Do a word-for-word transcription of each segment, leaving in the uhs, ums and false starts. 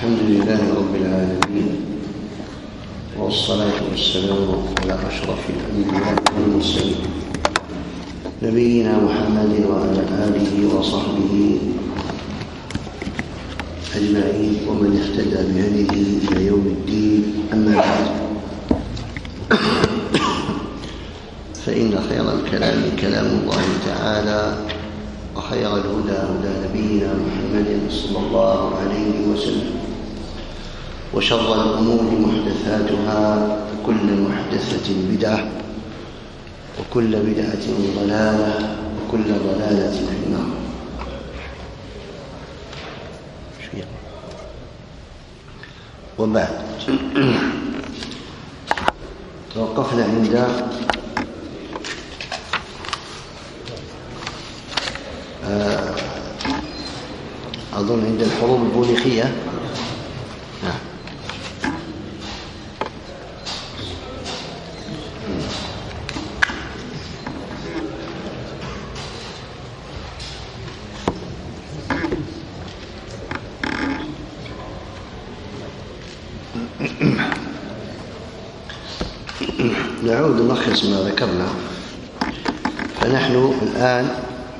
الحمد لله رب العالمين، والصلاة والسلام على أشرف الأنبياء والمرسلين نبينا محمد وعلى آله وصحبه أجمعين ومن اهتدى بهديه إلى يوم الدين. أما بعد، فإن خير الكلام كلام الله تعالى، وخير الهدى هدى نبينا محمد صلى الله عليه وسلم، وشر الأمور محدثاتها، وكل محدثة بدعة، وكل بدعة ضلالة، وكل ضلالة في النار. وبعد، توقفنا عند أظن عند الحروب البونيخية. نعود نلخص ما ذكرنا. فنحن الآن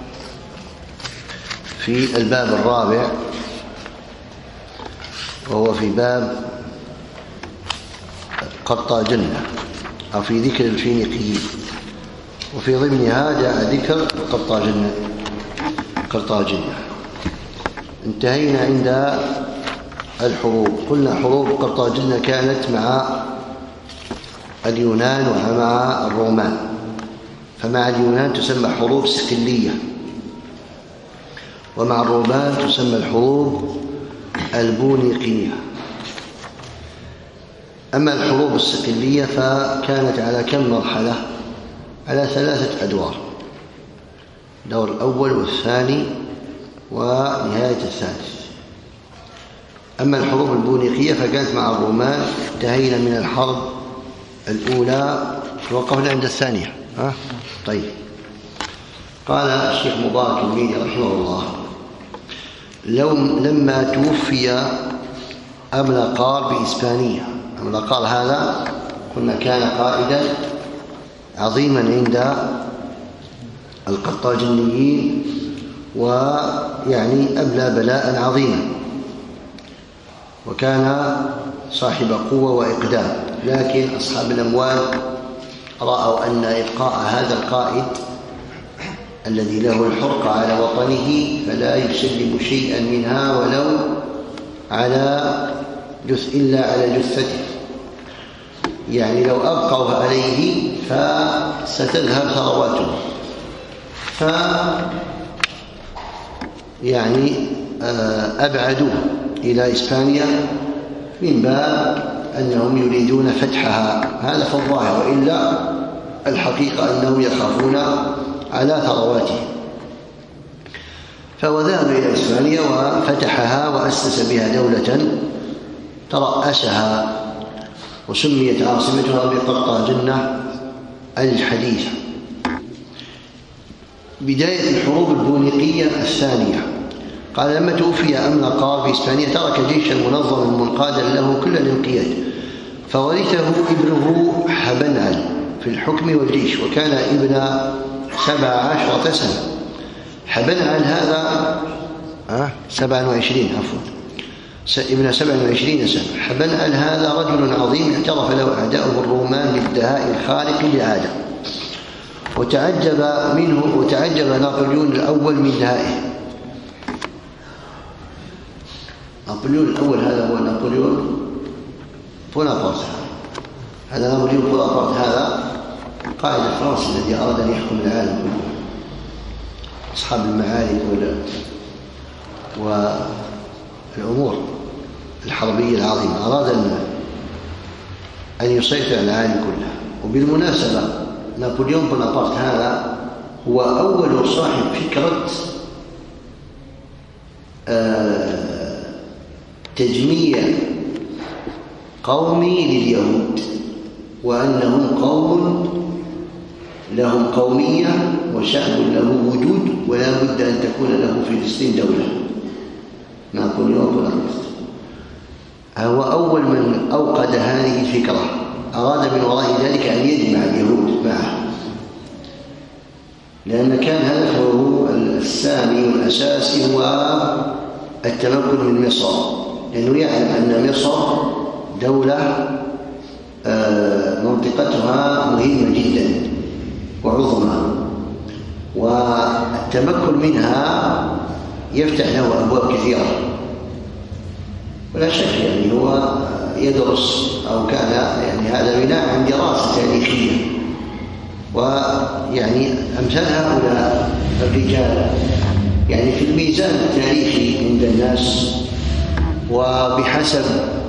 في الباب الرابع، وهو في باب قرطاجنة، أو في ذكر الفينيقيين، وفي ضمنها جاء ذكر قرطاجنة قرطاجنة انتهينا عند الحروب. قلنا حروب قرطاجنة كانت مع اليونان ومع الرومان، فمع اليونان تسمى حروب صقلية، ومع الرومان تسمى الحروب البونيقية. أما الحروب الصقلية فكانت على كم مرحلة؟ على ثلاثة أدوار: الدور الأول والثاني ونهاية الثالث. أما الحروب البونيقية فكانت مع الرومان. انتهينا من الحرب الأولى، وقفنا عند الثانية. ها؟ طيب. قال الشيخ مبارك الميري رحمه الله: لو لما توفي أملقار بإسبانية. أملقار هذا قلنا كان قائدا عظيما عند القرطاجنيين، ويعني أبلى بلاء عظيما، وكان صاحب قوة وإقدام. لكن أصحاب الأموال رأوا أن إبقاء هذا القائد الذي له الحرقة على وطنه فلا يسلم شيئا منها ولو على جث إلا على جثته، يعني لو أبقوا عليه فستذهب ثرواته. ف يعني أبعدوه إلى إسبانيا من باب أنهم يريدون فتحها، هذا في الظاهر، وإلا الحقيقة أنهم يخافون على ثرواتهم. فهو ذهب إلى إسبانيا وفتحها وأسس بها دولة ترأسها، وسميت عاصمتها بقرطاجنة الحديثة. بداية الحروب البونيقية الثانية. قال: لما توفي أملقار في إسبانيا ترك جيشا منظما منقادا له كل الانقياد، فورثه ابنه حبنعل في الحكم والجيش، وكان ابن سبع عشرة سنة. حبنعل هذا أه؟ سبع وعشرين عفوا ابن سبع وعشرين سنة. حبنعل هذا رجل عظيم اعترف له أعداؤه الرومان بالدهاء الخارق للعادة، وتعجب منه وتعجب نابليون الأول من دهائه. نابليون الأول هذا هو نابليون بونابرت. هذا نابليون بونابرت هذا قائد الفرنسي الذي أراد أن يحكم العالم كله، أصحاب المعارك والأمور الحربية العظيمة، أراد أن يسيطر على العالم كله. وبالمناسبة نابليون بونابرت هذا هو أول صاحب فكرة تجميع قومي لليهود، وأنهم قوم لهم قومية وشعب له وجود، ولا بد أن تكون له في فلسطين دولة. نابليون بونابرت من أوقد هذه الفكرة أراد من وراء ذلك أن يجمع اليهود معه، لأن كان هدفه السامي والأساسي هو التمكن من مصر، لأنه يعلم أن مصر دولة منطقتها مهمة جدا وعظمى، والتمكن منها يفتح له أبواب كثيرة. ولا شك يعني هو يدرس أو كان يعني هذا بناء عن دراسة تاريخية، ويعني أمثال هؤلاء الرجال يعني في الميزان التاريخي عند الناس وبحسب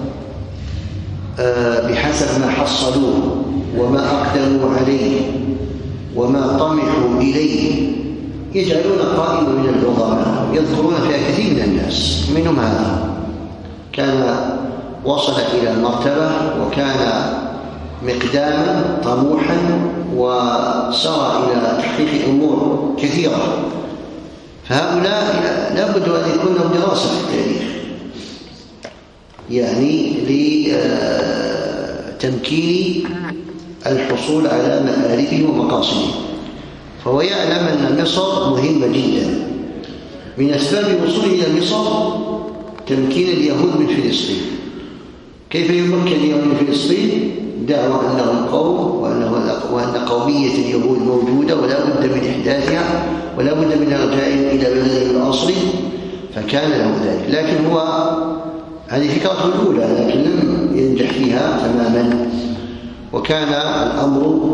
بحسب ما حصلوه وما أقدموا عليه وما طمحوا إليه يجعلون قائمة من العظماء يذكرون فيها كثير من الناس. منهم هذا كان وصل إلى المرتبة وكان مقداما طموحا وسعى إلى تحقيق أمور كثيرة، فهؤلاء لابد أن يكون لهم دراسة في التاريخ يعني لتمكين الحصول على مآربه ومقاصده. فهو يعلم أن مصر مهمة جدا. من أسباب وصوله إلى مصر تمكين اليهود من فلسطين. كيف يمكن اليهود من فلسطين؟ دعوى أنهم قوم وأن قومية اليهود موجودة ولا بد من إحداثها ولا بد من رجائهم إلى بلدهم الأصلي، فكان له ذلك. لكن هو هذه فكرته الأولى لكن لم ينجح فيها تماما، وكان الأمر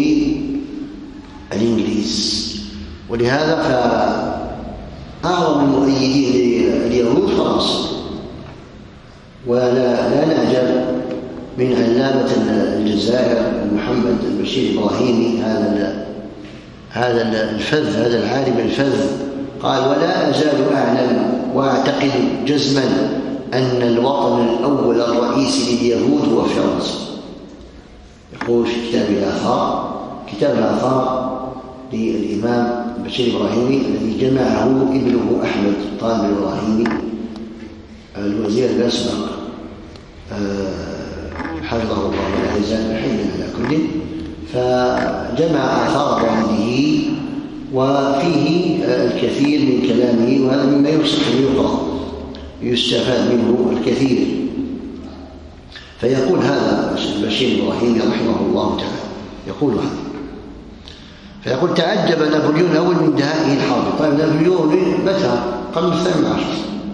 للإنجليز، ولهذا فأعظم المؤيدين لليهود فرنسا. ولا لا نعجب من علامة الجزائر محمد البشير إبراهيمي هذا هذا الفذ هذا العالم الفذ قال: ولا أزال أعلم وأعتقد جزما أن الوطن الأول الرئيسي لليهود هو فرنسا. يقول في كتاب الآثار كتاب الآثار للإمام البشير إبراهيمي الذي جمعه ابنه أحمد طالب إبراهيمي الوزير الأسبق حفظه الله ولا يزال حيا على كل، فجمع آثار والده وفيه الكثير من كلامه، وهذا مما يصح أن يقرأ يستفاد منه الكثير. فيقول هذا البشير إبراهيمي رحمه الله تعالى يقول هذا، فيقول: تعجب نابليون الأول من دهائه الحرب. طيب نابليون متى؟ قبل الثامن عشر.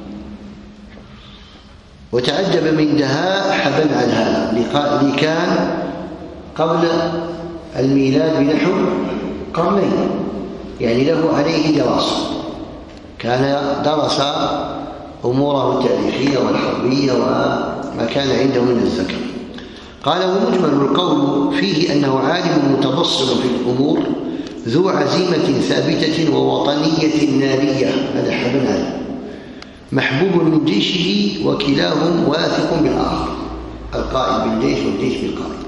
وتعجب من دهاء حبن عن هذا اللي كان قبل الميلاد بنحو قرنين، يعني له عليه دراسة، كان درس أموره التاريخية والحربية وما كان عنده من الذكر. قال: ومجمل القول فيه أنه عالم متبصر في الأمور ذو عزيمة ثابتة ووطنية نارية، هذا حبن هذا، محبوب من جيشه وكلاهم واثق بالآخر، القائد بالجيش والجيش بالقائد.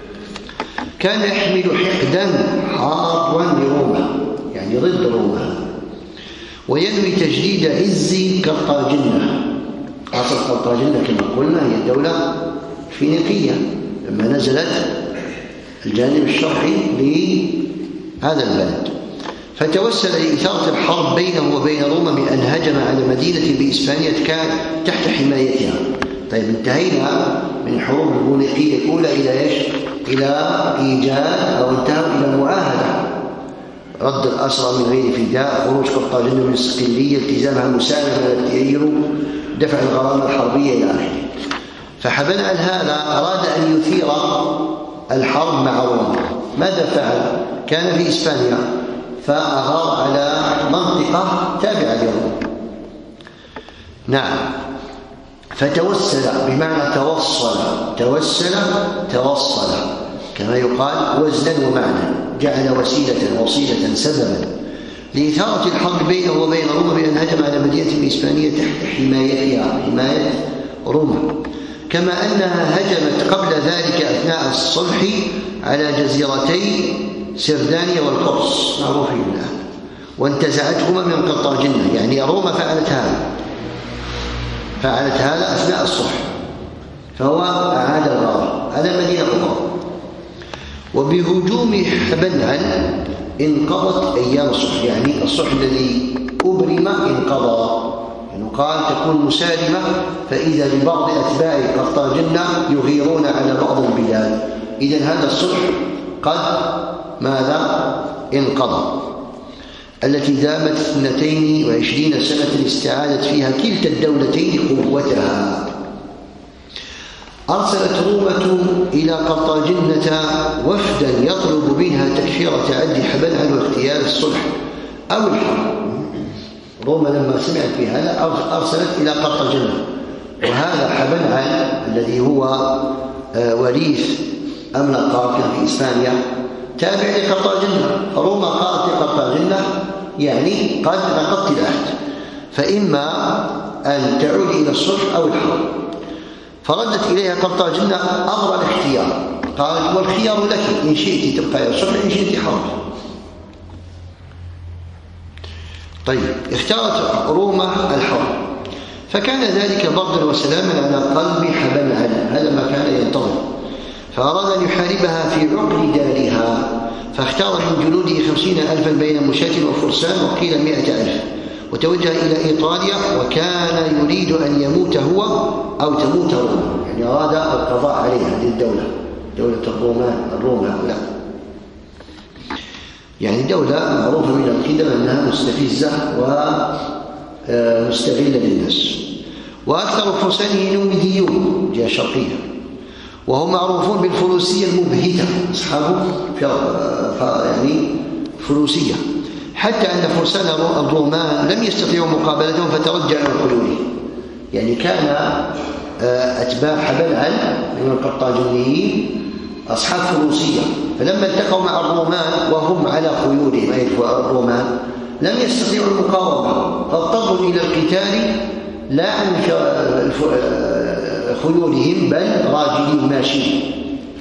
كان يحمل حقدا حارا لروما، يعني ضد روما، وينوي تجديد عز قرطاجنة. أصل قرطاجنة كما قلنا هي الدولة الفينيقية لما نزلت الجانب الشرقي لهذا البلد، فتوسل لإثارة الحرب بينه وبين روما بأن هجم على مدينة بإسبانيا كان تحت حمايتها. طيب انتهينا من الحروب البونيقية الأولى إلى إيش؟ إلى إيجاد أو انتهى إلى معاهدة رد الأسرى من غير فداء، خروج قرطاجنة من الصقلية، التزامها مسالمة التيير، دفع الغرامة الحربية إلى آخره. فحبن عن هذا أراد أن يثير الحرب مع روما. ماذا فعل؟ كان في إسبانيا فأغار على منطقة تابعة لروما. نعم، فتوسل بمعنى توصل، توسل توصل كما يقال وزنا ومعنى، جعل وسيلة وصيلة سببا لإثارة الحرب بينه وبين روما بأن هجم على مدينة إسبانية تحت حمايتها، حماية روما، كما أنها هجمت قبل ذلك أثناء الصلح على جزيرتي سردانيا والقبرص معروفين الآن، وانتزعتهما من قرطاجنة. يعني روما فعلت هذا فعلت هذا أثناء الصلح، فهو أعاد الغارة على مدينة أخرى. وبهجوم حبلعل انقضت أيام الصلح، يعني الصلح الذي أبرم انقضى، يعني قال تكون مسالمة، فإذا لبعض أتباع قرطاجنة يغيرون على بعض البلاد، إذن هذا الصلح قد ماذا انقضى، التي دامت اثنتين وعشرين سنة استعادت فيها كلتا الدولتين قوتها. أرسلت رومة إلى قرطاجنة وفدا يطلب منها تكفير تعدي حبلعل واختيار الصلح أو الحرب. روما لما سمعت بهذا أرسلت إلى قرطاجنة، وهذا حبلعل الذي هو وريث أملقا في إسبانيا تابع لقرطاجنة، فروما قالت لقرطاجنة يعني قد نقضت العهد، فإما أن تعود إلى الصلح أو الحرب. فردت إليها قرطاجنة أمر الاختيار، قال والخيار لك إن شئت تبقى إلى الصلح إن شئت حرب. طيب اختارت روما الحرب، فكان ذلك بردا وسلاما على قلب حبلعل، هذا ما كان ينتظر، فأراد أن يحاربها في عقر دارها، فاختار من جنوده خمسين ألفا بين مشاة وفرسان وقيل مئة ألف، وتوجه إلى إيطاليا، وكان يريد أن يموت هو أو تموت روما، يعني أراد القضاء عليها هذه الدولة، دولة الرومان الروم هؤلاء، يعني دولة معروفة من القدم أنها مستفزة ومستغلة للناس. وأكثر فرسانه نوميديون جهة شرقية، وهم معروفون بالفروسية المبهجة، أصحابه يعني فروسية، حتى أن فرسان الرومان لم يستطيعوا مقابلتهم فترجعوا الحلول. يعني كان أتباع حبلعل من القرطاجنيين أصحاب فروسية، فلما التقوا مع الرومان وهم على خيولهم أي الرومان لم يستطيعوا المقاومة، فاضطروا إلى القتال لا عن خيولهم بل راجلين ماشيين.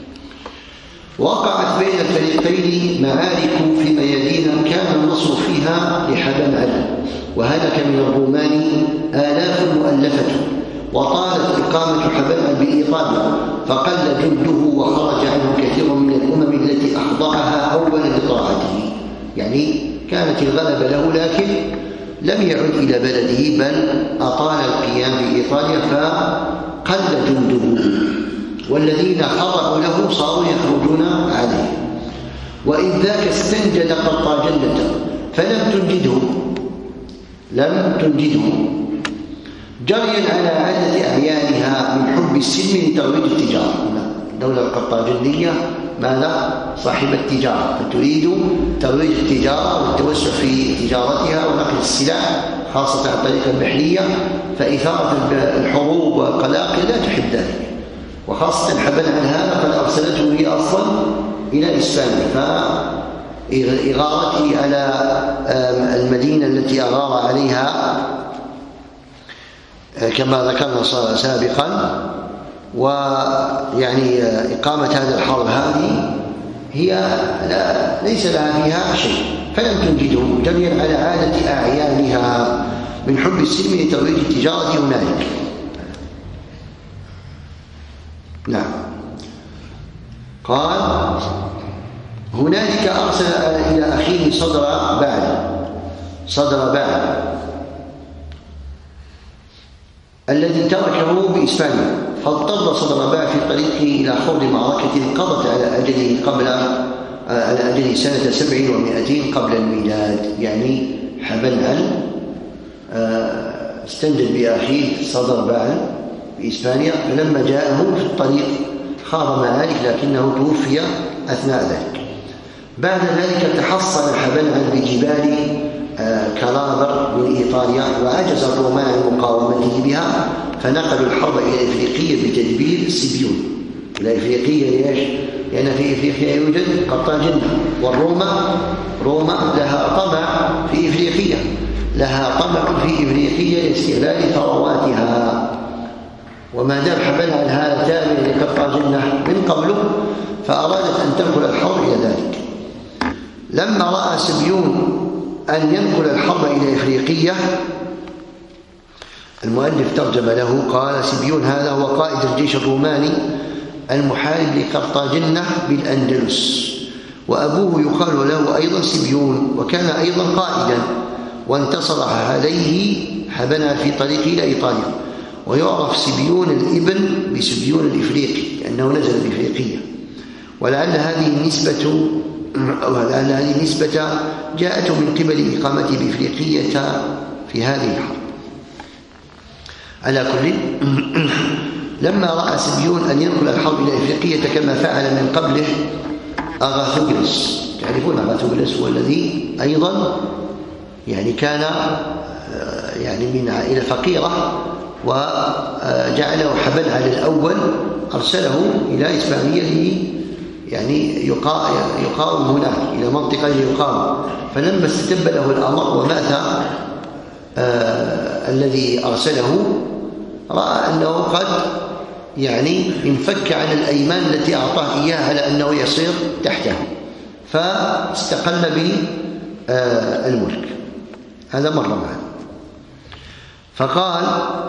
وقعت بين الفريقين معارك في ميادين كان النصر فيها لحبلعل، وهلك من الرومان آلاف مؤلفة، وطالت إقامة حبلعل بإيطاليا، فقل جنده وخرج عنه كثير من الأمم التي أخضعها أولا لطاعته. يعني كانت الغلبة له لكن لم يعد إلى بلده، بل أطال القيام بإيطاليا فقل جنده، والذين خضعوا له صاروا يخرجون عليه. وإذ ذاك استنجد قرطاجنة فلم تنجده لم تنجده جريا على عادة أعيانها من حب السلم لترويج التجارة. الدولة القرطاجنية ماذا؟ صاحبة التجارة، فتريد ترويج التجارة والتوسع في تجارتها ونقل السلاح خاصة عن طريق البحرية، فإثارة الحروب والقلاقل لا تحب ذلك، وخاصة حبلعل هذا قد أرسلته هي أصلا إلى إسبانيا، فإغارته على المدينة التي أغار عليها كما ذكرنا سابقا، ويعني إقامة هذه الحرب هذه هي لا ليس لها فيها شيء، فلم تنجده جريا على عادة أعيانها من حب السلم لترويج التجارة هنالك. نعم. قال هنالك أرسل إلى أخيه صدر بعل صدر بعل الذي تركه بإسبانيا، فاضطر صدر بعل في طريقه إلى خوض معركة قضت على أجله قبل على أجله سنة سبع ومائتين قبل الميلاد. يعني حبلعل استنجد بأخيه صدر بعل بإسبانيا، فلما جاءه في الطريق خاض معارك لكنه توفي أثناء ذلك. بعد ذلك تحصن حبلعل بجبال كالابر من إيطاليا، وعجز الرومان عن مقاومته بها، فنقلوا الحرب إلى إفريقيا بتدبير سبيون. إلى إفريقيا ليش؟ لأن في إفريقيا يوجد قرطاجنة، والروما روما لها طمع في إفريقيا لها طمع في إفريقيا لاستغلال ثرواتها، وما دام حبلعل هذا تابع لقرطاجنة من قبله فأرادت أن تنقل الحرب إلى ذلك. لما رأى سبيون أن ينقل الحرب إلى إفريقيا المؤلف ترجم له قال: سبيون هذا هو قائد الجيش الروماني المحارب لقرطاجنة بالأندلس، وأبوه يقال له أيضا سبيون، وكان أيضا قائدا، وانتصر عليه حبنا في طريقه إلى إيطاليا. ويعرف سبيون الابن بسبيون الإفريقي لأنه نزل بإفريقية، ولعل هذه النسبة ولعل هذه النسبة جاءت من قبل إقامته بإفريقية في هذه الحرب. على كل، لما رأى سبيون أن ينقل الحرب إلى إفريقية كما فعل من قبله أغاثوغلس، تعرفون أغاثوغلس هو الذي أيضا يعني كان يعني من عائلة فقيرة، وجعله حبا على الأول، أرسله إلى إسبانيا يعني يقاوم هناك إلى منطقة يقاوم. فلما استتب له الأمر ومات آه الذي أرسله، رأى أنه قد يعني انفك عن الأيمان التي أعطاه إياها على أنه يصير تحته، فاستقل بالملك. آه هذا مر معنا. فقال: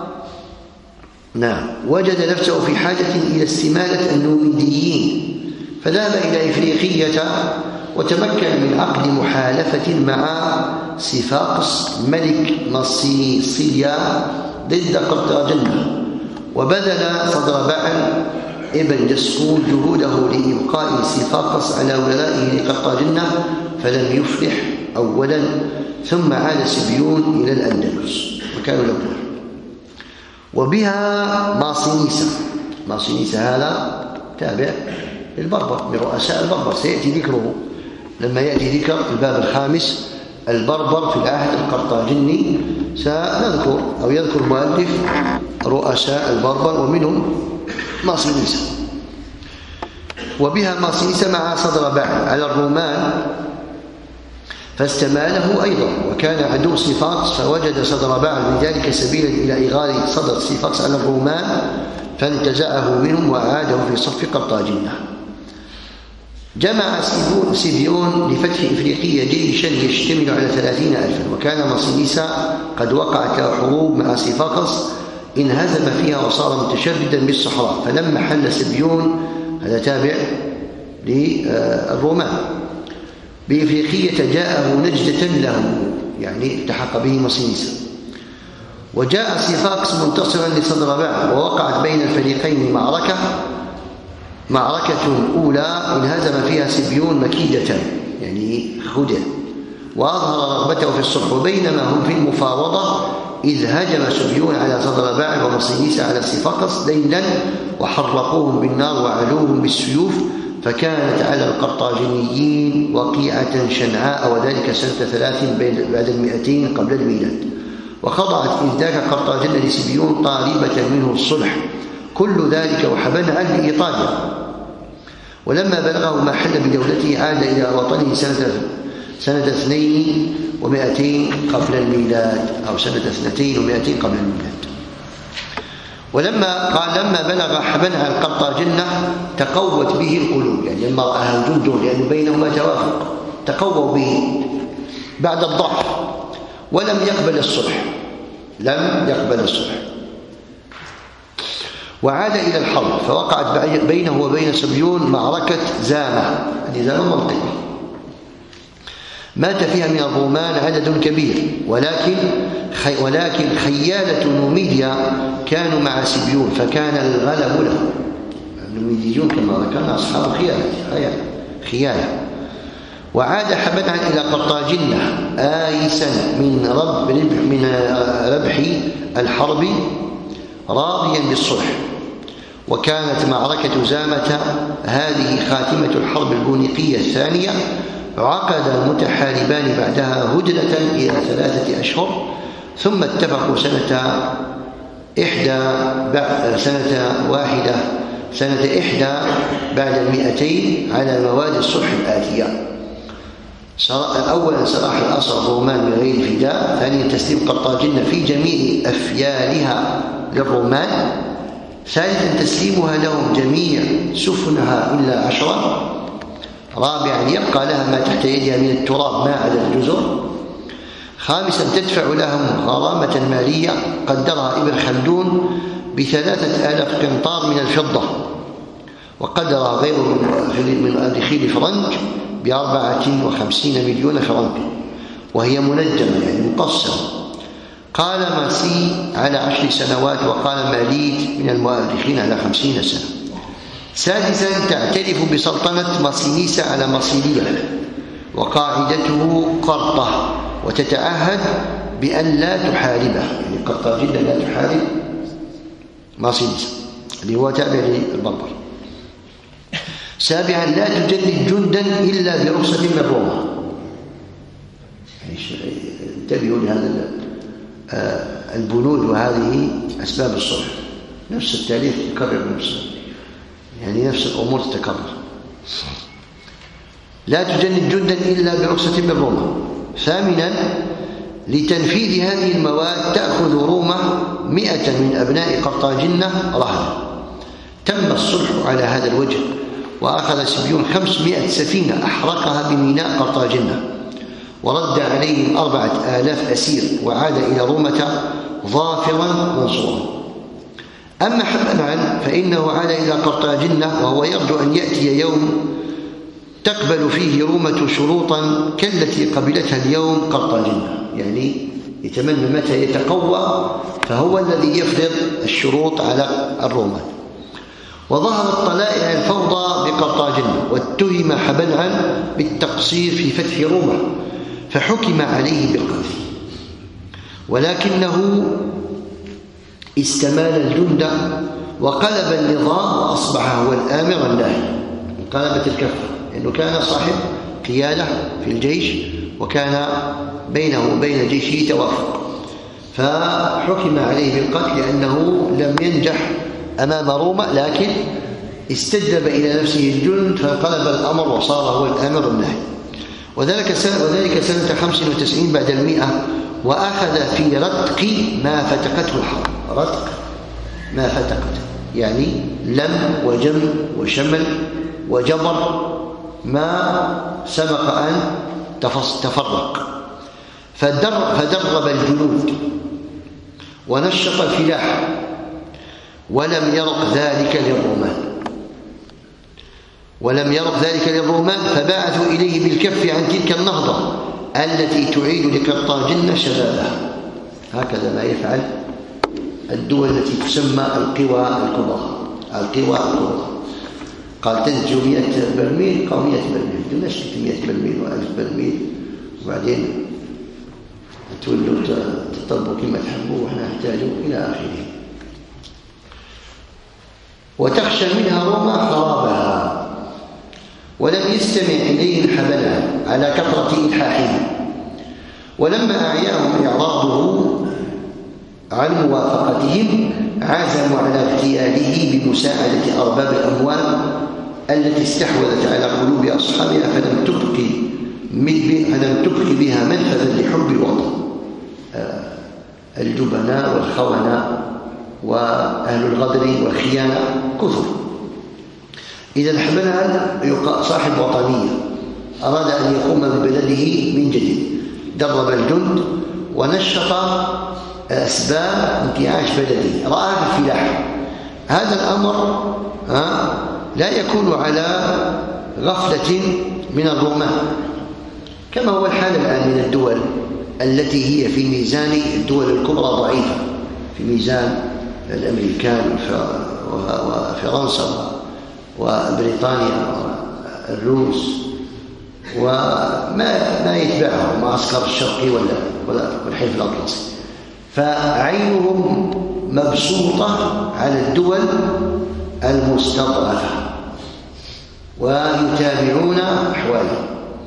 نعم، وجد نفسه في حاجة إلى استمالة النوميديين، فذهب إلى إفريقية وتمكن من عقد محالفة مع صفاقس ملك مصيصية ضد قرطاجنة، وبذل صدر بعل ابن جسكون جهوده لإبقاء صفاقس على ولائه لقرطاجنة، فلم يفلح أولا، ثم عاد سبيون إلى الأندلس وكانوا له. وبها ماصينيسا. ماصينيسا هذا تابع البربر، برؤساء البربر، سيأتي ذكره لما يأتي ذكر الباب الخامس البربر في العهد القرطاجني، سنذكر أو يذكر المؤلف رؤساء البربر ومنهم ماصينيسا. وبها ماصينيسا مع صدر بعل على الرومان فاستماله أيضا، وكان عدو صفاقس، فوجد صدر بعل من ذلك سبيلا إلى إغارة صدر صفاقس على الرومان، فانتزعه منهم وأعاده في صف قرطاجنة. جمع سبيون لفتح إفريقية جيشا يشتمل على ثلاثين ألفا، وكان ماصينيسا قد وقعت حروب مع صفاقس انهزم فيها وصار متشددا بالصحراء. فلما حل سبيون، هذا تابع للرومان، بإفريقية جاءه نجدة له، يعني التحق به ماصينيسا. وجاء صفاقس منتصرا لصدر بعل، ووقعت بين الفريقين معركة معركة أولى انهزم فيها سبيون مكيدة، يعني خدع، وأظهر رغبته في الصلح. وبينما هم في المفاوضة إذ هجم سبيون على صدر بعل وماصينيسا على صفاقس ليلا، وحرقوهم بالنار وعلوهم بالسيوف، فكانت على القرطاجنيين وقيعة شنعاء، وذلك سنة ثلاث بعد المئتين قبل الميلاد. وخضعت إذ ذاك قرطاجنة لسبيون طالبة منه الصلح، كل ذلك وحبنا عن إيطاليا. ولما بلغه ما حل بدولته عاد إلى وطنه سنة سنة اثنين ومائتين قبل الميلاد، أو سنة اثنتين ومائتين قبل الميلاد. ولما قال لما بلغ حبنا عن قرطاجنة تقوت به القلوب، يعني لما رأى وجوده لأن بينهما توافق تقووا به بعد الضعف، ولم يقبل الصلح لم يقبل الصلح وعاد إلى الحرب. فوقعت بينه وبين سبيون معركة زامة، هذه زامة منطقة مات فيها من الرومان عدد كبير، ولكن خي ولكن خيالة نوميديا كانوا مع سبيون، فكان الغلب له. النوميديون كما ذكرنا أصحاب خيالة خيالة. وعاد حبنا إلى قرطاجنة آيسا من رب من ربح الحرب راضيا بالصلح. وكانت معركة زامة هذه خاتمة الحرب البونيقية الثانية. عقد المتحاربان بعدها هدنة إلى ثلاثة أشهر، ثم اتفقوا سنة إحدى سنة واحدة سنة إحدى بعد المئتين على مواد الصلح الآتية: أولا سراح الأسرى الرومان من غير فداء، ثانيا تسليم قرطاجنة في جميع أفيالها للرومان، ثالثا تسليمها لهم جميع سفنها إلا عشرة، رابعا يبقى لها ما تحت يدها من التراب ما عدا الجزر، خامسا تدفع لهم غرامة مالية قدرها ابن خلدون بثلاثة آلاف قنطار من الفضة، وقدرها غيره من مؤرخي الفرنك بأربعة وخمسين مليون فرنك، وهي منجمة يعني مقسمة. قال ماسي على عشر سنوات، وقال ماليت من المؤرخين على خمسين سنة. سادسا تعترف بسلطنة ماسينيس على ماسيلية، وقاعدته قرطة، وتتعهد بأن لا تحاربه، يعني قرطاجنة لا تحارب ماسينيس اللي هو تابع للبربر. سابعا لا تجند جندا إلا برخصة من روما. انتبهوا لهذا البنود، وهذه أسباب الصلح. نفس التاريخ يكرر نفسه، يعني نفس الأمور تتكرر. لا تجند جندا إلا برخصة من روما. ثامنا لتنفيذ هذه المواد تأخذ روما مئة من أبناء قرطاجنة رهنا. تم الصلح على هذا الوجه، وأخذ سبيون خمسمائة سفينة أحرقها بميناء قرطاجنة، ورد عليهم أربعة آلاف أسير، وعاد إلى رومة ظافرا منصورا. أما حبلان فإنه عاد إلى قرطاجنة وهو يرجو أن يأتي يوم تقبل فيه رومة شروطا كالتي قبلتها اليوم قرطاجنة، يعني يتمنى متى يتقوى فهو الذي يفرض الشروط على الرومان. وظهرت طلائع الفوضى بقرطاجنة، واتهم حبلان بالتقصير في فتح روما، فحكم عليه بالقتل، ولكنه استمال الجند وقلب النظام، وأصبح هو الآمر الناهي. انقلبت الكفة، لأنه كان صاحب قيادة في الجيش، وكان بينه وبين جيشه توافق، فحكم عليه بالقتل لأنه لم ينجح أمام روما، لكن استجلب إلى نفسه الجند فانقلب الأمر وصار هو الآمر الناهي. وذلك سنة, وذلك سنة خمس وتسعين بعد المئة، وأخذ في رتق ما فتقته الحرب. رتق ما فتقته يعني لم وجم وشمل وجبر ما سبق أن تفرق. فدرب الجنود ونشط الفلاح، ولم يرق ذلك للرومان ولم يرق ذلك للرومان فبعثوا إليه بالكف عن تلك النهضة التي تعيد لقرطاجنة شبابها. هكذا ما يفعل الدول التي تسمى القوى الكبرى. القوى الكبرى قال تنتج مئة برميل، قال مئة برميل، دون شكل مئة برميل وألف برميل، وبعدين تولوا تطلبوا كما تحبوا وإحنا نحتاجوا إلى آخره. وتخشى منها روما خرابها، ولم يستمع إليهم حبلان على كثرة إلحاحهم. ولما أعياهم إعراضه عن موافقتهم عزموا على اغتياله بمساعدة أرباب الأموال التي استحوذت على قلوب أصحابها، فلم تبقي فلم تبقي بها منفذا لحب الوطن. الجبناء والخونة وأهل الغدر والخيانة كثر. إذا حبلان صاحب وطنية أراد أن يقوم ببلده من جديد، درب الجند ونشط أسباب انتعاش بلده، رأى الفلاح. هذا الأمر لا يكون على غفلة من الرومان، كما هو الحال الآن من الدول التي هي في ميزان الدول الكبرى ضعيفة، في ميزان الأمريكان وفرنسا وبريطانيا والروس وما ما يتبعهم معسكر الشرقي ولا والحلف الأطلسي. فعينهم مبسوطة على الدول المستضعفة ويتابعون أحوالهم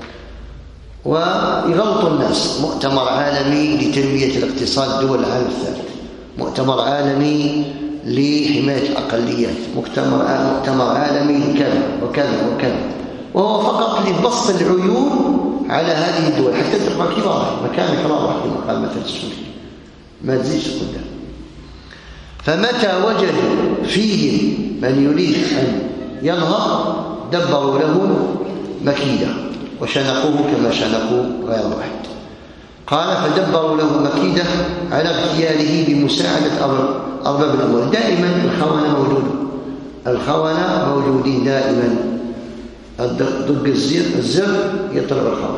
ويغلطوا الناس. مؤتمر عالمي لتنمية الاقتصاد دول العالم الثالث، مؤتمر عالمي لحماية الأقليات، مؤتمر مؤتمر عالمي كذا وكذا وكذا، وهو فقط لبسط العيون على هذه الدول حتى تبقى كبار مكانك راح كما قال مثل السوري ما تزيدش قدام. فمتى وجدوا فيهم من يريد أن ينهض دبروا له مكيدة وشنقوه كما شنقوا غير واحد. قال فدبروا له مكيدة على اغتياله بمساعدة أرباب الأموال. دائما الخونة موجود، الخونة موجودين دائما، ضد الزر الزر يطلب الخونة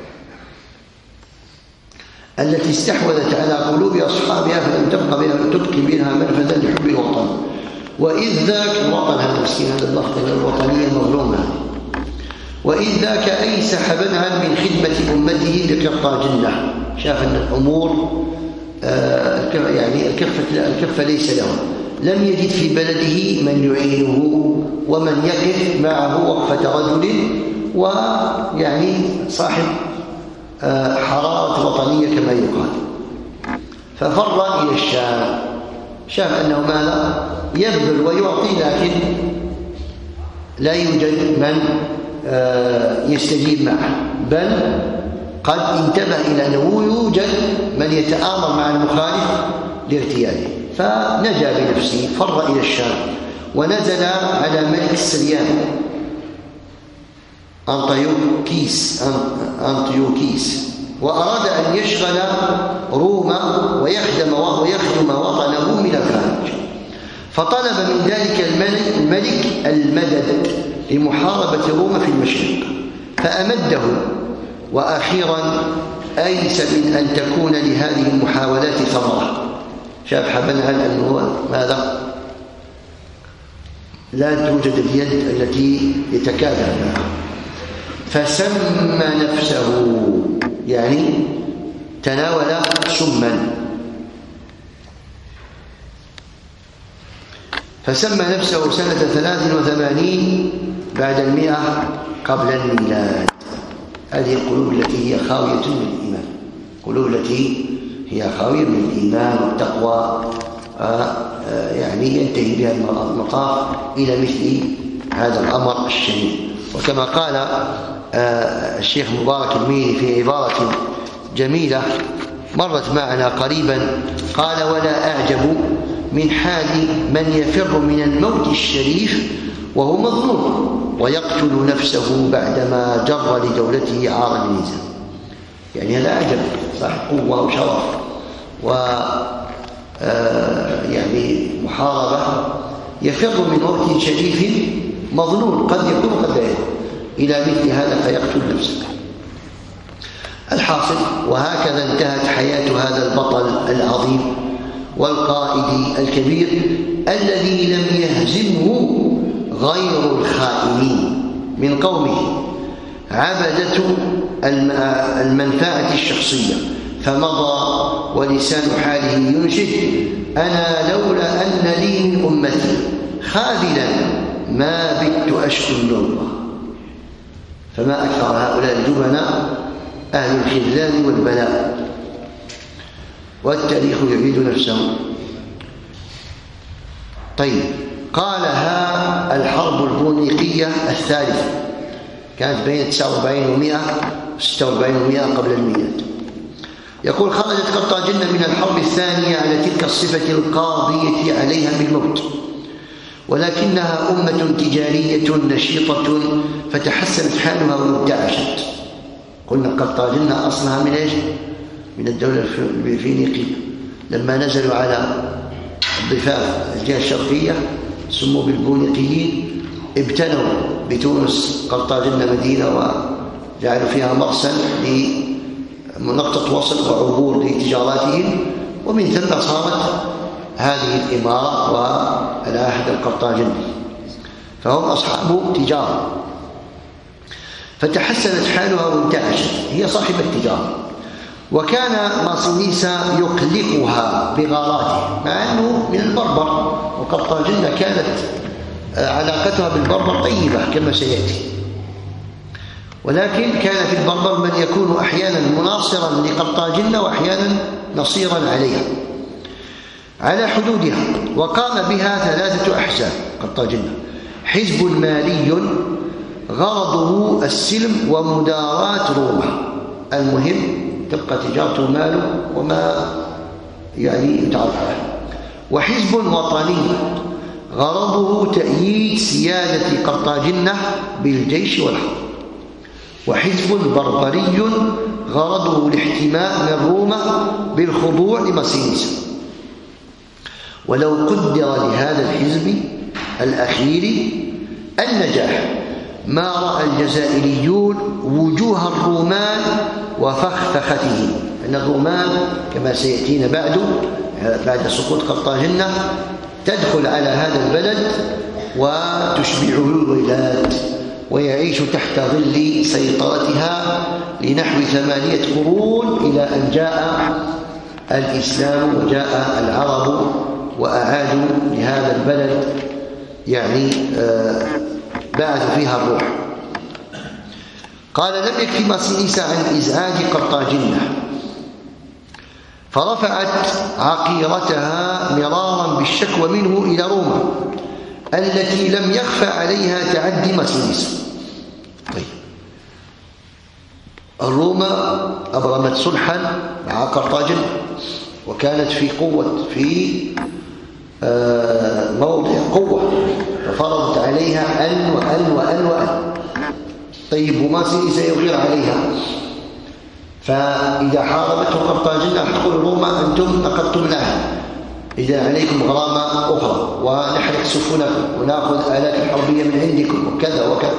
التي استحوذت على قلوب أصحابها فلم تبقى بها تبقي منها منفذا لحب الوطن. وإذ ذاك الوطن هذا مسكين هذا اللفظ الوطنية المظلومة. وإذ ذاك أيس حبنها من خدمة أمته لقرطاجنة. شاف أن الأمور آه يعني الكفة, الكفة ليس له، لم يجد في بلده من يعينه ومن يقف معه وقفة رجل ويعني صاحب آه حرارة وطنية كما يقال. ففر إلى الشام. شاف أنه ماذا يبذل ويعطي لكن لا يوجد من يستجيب معه، بل قد انتبه إلى أنه يوجد من يتآمر مع المخالف لاغتياله، فنجا بنفسه. فر إلى الشام ونزل على ملك السريان أنطيوكيس أنطيوكيس وأراد أن يشغل روما ويخدم ويخدم وطنه من الخارج، فطلب من ذلك الملك, الملك المدد لمحاربة روما في المشرق فأمده، وأخيرا أيس من أن تكون لهذه المحاولات ثمرة. شاف حبنها أنه ماذا لا توجد اليد التي يتكافئ معها، فسمى نفسه يعني تناول سما، فسمى نفسه سنة ثلاث وثمانين بعد المئة قبل الميلاد. هذه القلوب التي هي خاوية من الإيمان، القلوب التي هي خاوية من الإيمان والتقوى، يعني ينتهي بها المطاف إلى مثل هذا الأمر الشديد. وكما قال الشيخ مبارك الميري في عبارة جميلة مرت معنا قريبا، قال: ولا أعجب من حال من يفر من الموت الشريف وهو مظلوم ويقتل نفسه بعدما جر لدولته عار النزاع. يعني هذا أعجب، صاحب قوة وشرف و يعني محاربة، يفر من موت شريف مظلوم قد يكون قد يكون إلى مثل هذا فيقتل نفسه. الحاصل، وهكذا انتهت حياة هذا البطل العظيم والقائد الكبير الذي لم يهزمه غير الخائنين من قومه عبدة المنفعة الشخصية، فمضى ولسان حاله ينشد: أنا لولا أن لي من أمتي خاذلا ما بت أشكو النوبة. فما أكثر هؤلاء الجبناء أهل الخذلان والبلاء، والتاريخ يعيد نفسه. طيب، قالها الحرب البونيقية الثالثة، كانت بين تسعة وأربعين ومئة وستة وأربعين ومئة قبل الميلاد. يقول: خرجت قرطاجنة من الحرب الثانية على تلك الصفة القاضية عليها بالموت، ولكنها أمة تجارية نشيطة فتحسنت حالها وانتعشت. قلنا قرطاجنة أصلها من إيش؟ من الدولة الفينيقية. لما نزلوا على الضفاف الجهة الشرقية سموا بالبونيقيين، ابتنوا بتونس قرطاجنة مدينة وجعلوا فيها مرسل لنقطة وصل وعبور لتجاراتهم، ومن ثم صارت هذه الإمارة والعهد القرطاجني، فهم أصحاب تجارة. فتحسنت حالها وانتعشت، هي صاحبة التجارة. وكان ماسينيسا يقلقها بغاراته، مع أنه من البربر، وقرطاجنة كانت علاقتها بالبربر طيبة كما سيأتي، ولكن كان في البربر من يكون أحيانا مناصرا لقرطاجنة وأحيانا نصيرا عليها على حدودها. وقام بها ثلاثة أحزاب قرطاجنة: حزب مالي غرضه السلم ومداراة روما، المهم تبقى تجارته ماله وما يعني يتعرف عليه. وحزب وطني غرضه تأييد سيادة قرطاجنة بالجيش والحرب. وحزب بربري غرضه الاحتماء من روما بالخضوع لمصينيسا. ولو قدر لهذا الحزب الأخير النجاح ما رأى الجزائريون وجوه الرومان وفخفختهم، أن الرومان كما سيأتينا بعد بعد سقوط قرطاجنة تدخل على هذا البلد وتشبعه الويلات ويعيش تحت ظل سيطرتها لنحو ثمانية قرون إلى أن جاء الإسلام وجاء العرب وأعادوا لهذا البلد يعني بعثوا فيها الروح. قال لم يكفي مصينيسا عن إزعاج قرطاجنة فرفعت عقيرتها مرارا بالشكوى منه إلى روما التي لم يخفى عليها تعدي مصينيسا. طيب الروما أبرمت صلحا مع قرطاجنة وكانت في قوة في موضع قوة ففرضت عليها أن وأن وأن وأن. طيب ومصينيسا يغير عليها، فإذا حاربته قرطاجنة تقول روما أنتم نقضتم العهد، إذا عليكم غرامة أخرى ونحرق سفنكم ونأخذ آلات الحربية من عندكم وكذا وكذا.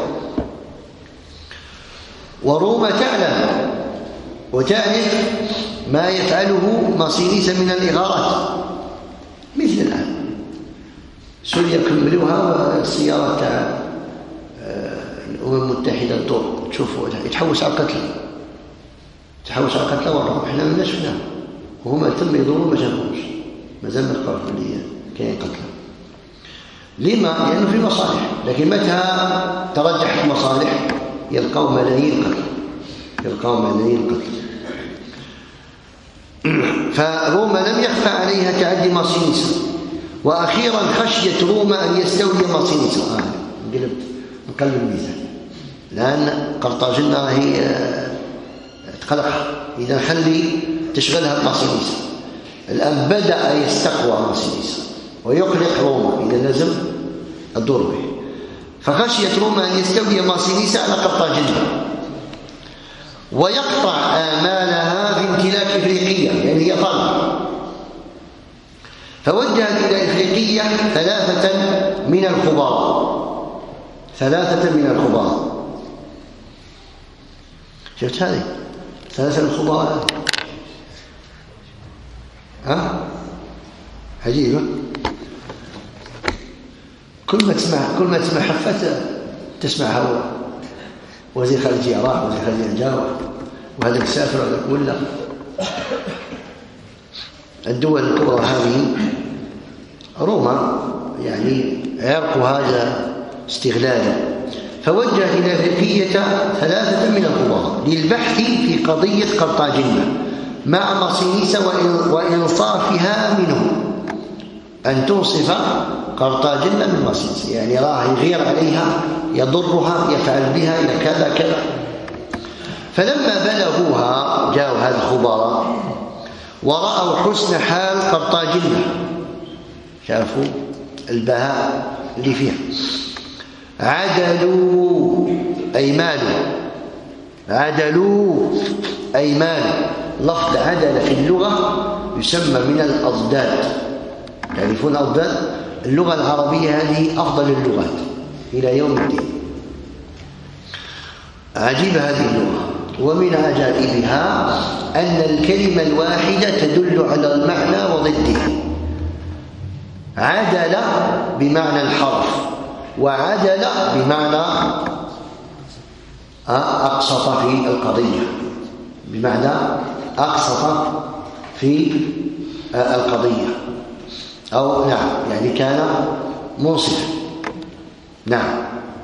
وروما تعلم وتعرف ما يفعله مصينيسا من الإغارات، مثل الآن سوريا كملوها والسيارات تاع الأمم المتحدة الدور تشوفوا يتحوس على القتل تحوس على القتل وراهم، احنا ما شفناه وهما تم يدورون ما شافوش مازال ما لقاوش اللي كاين قتل. لما؟ لأنه في مصالح، لكن متى ترجحت المصالح يلقاو ملايين قتل يلقاو ملايين قتل. فروما لم يخفى عليها تعدي مصينيسا، وأخيرا خشيت روما أن يستولي مصينيسا. آه. نقلب نقلب الميزان لأن قرطاجنة هي تقلقها، إذا خلي تشغلها بمصينيسا. الآن بدأ يستقوى مصينيسا ويقلق روما، إذا لازم الدور به. فخشيت روما أن يستولي مصينيسا على قرطاجنة ويقطع آمالها في امتلاك إفريقية، يعني هي طالبة. فوجهت إلى إفريقية ثلاثة من الخبراء ثلاثة من الخبراء شفت هذه ثلاثة من الخبراء ها عجيبة. كل ما تسمع كل ما تسمع حفة تسمع هو وزير خارجية راح وزير خارجية جاء وهذا مسافر وهذا ولا. الدول الكبرى هذه روما يعني عرق هذا استغلالا، فوجه إلى إفريقية ثلاثة من الخبراء للبحث في قضية قرطاجنة مع مصينيسا وإنصافها منه، أن تنصف قرطاجنة من مصينيسا، يعني راه يغير عليها يضرها يفعل بها كذا كذا. فلما بلغوها جاءوا هذا الخبراء ورأوا حسن حال قرطاجنة، شافوا البهاء اللي فيها، عدلوا أي مالوا عدلوا أي مالوا. لفظ عدل في اللغة يسمى من الأضداد، تعرفون الأضداد؟ اللغة العربية هذه أفضل اللغات إلى يوم الدين. عجيبة هذه اللغة، ومن عجائبها أن الكلمة الواحدة تدل على المعنى وضده. عدل بمعنى الحرف، وعدل بمعنى أقسط في القضية، بمعنى أقسط في القضية، أو نعم يعني كان منصفا. نعم.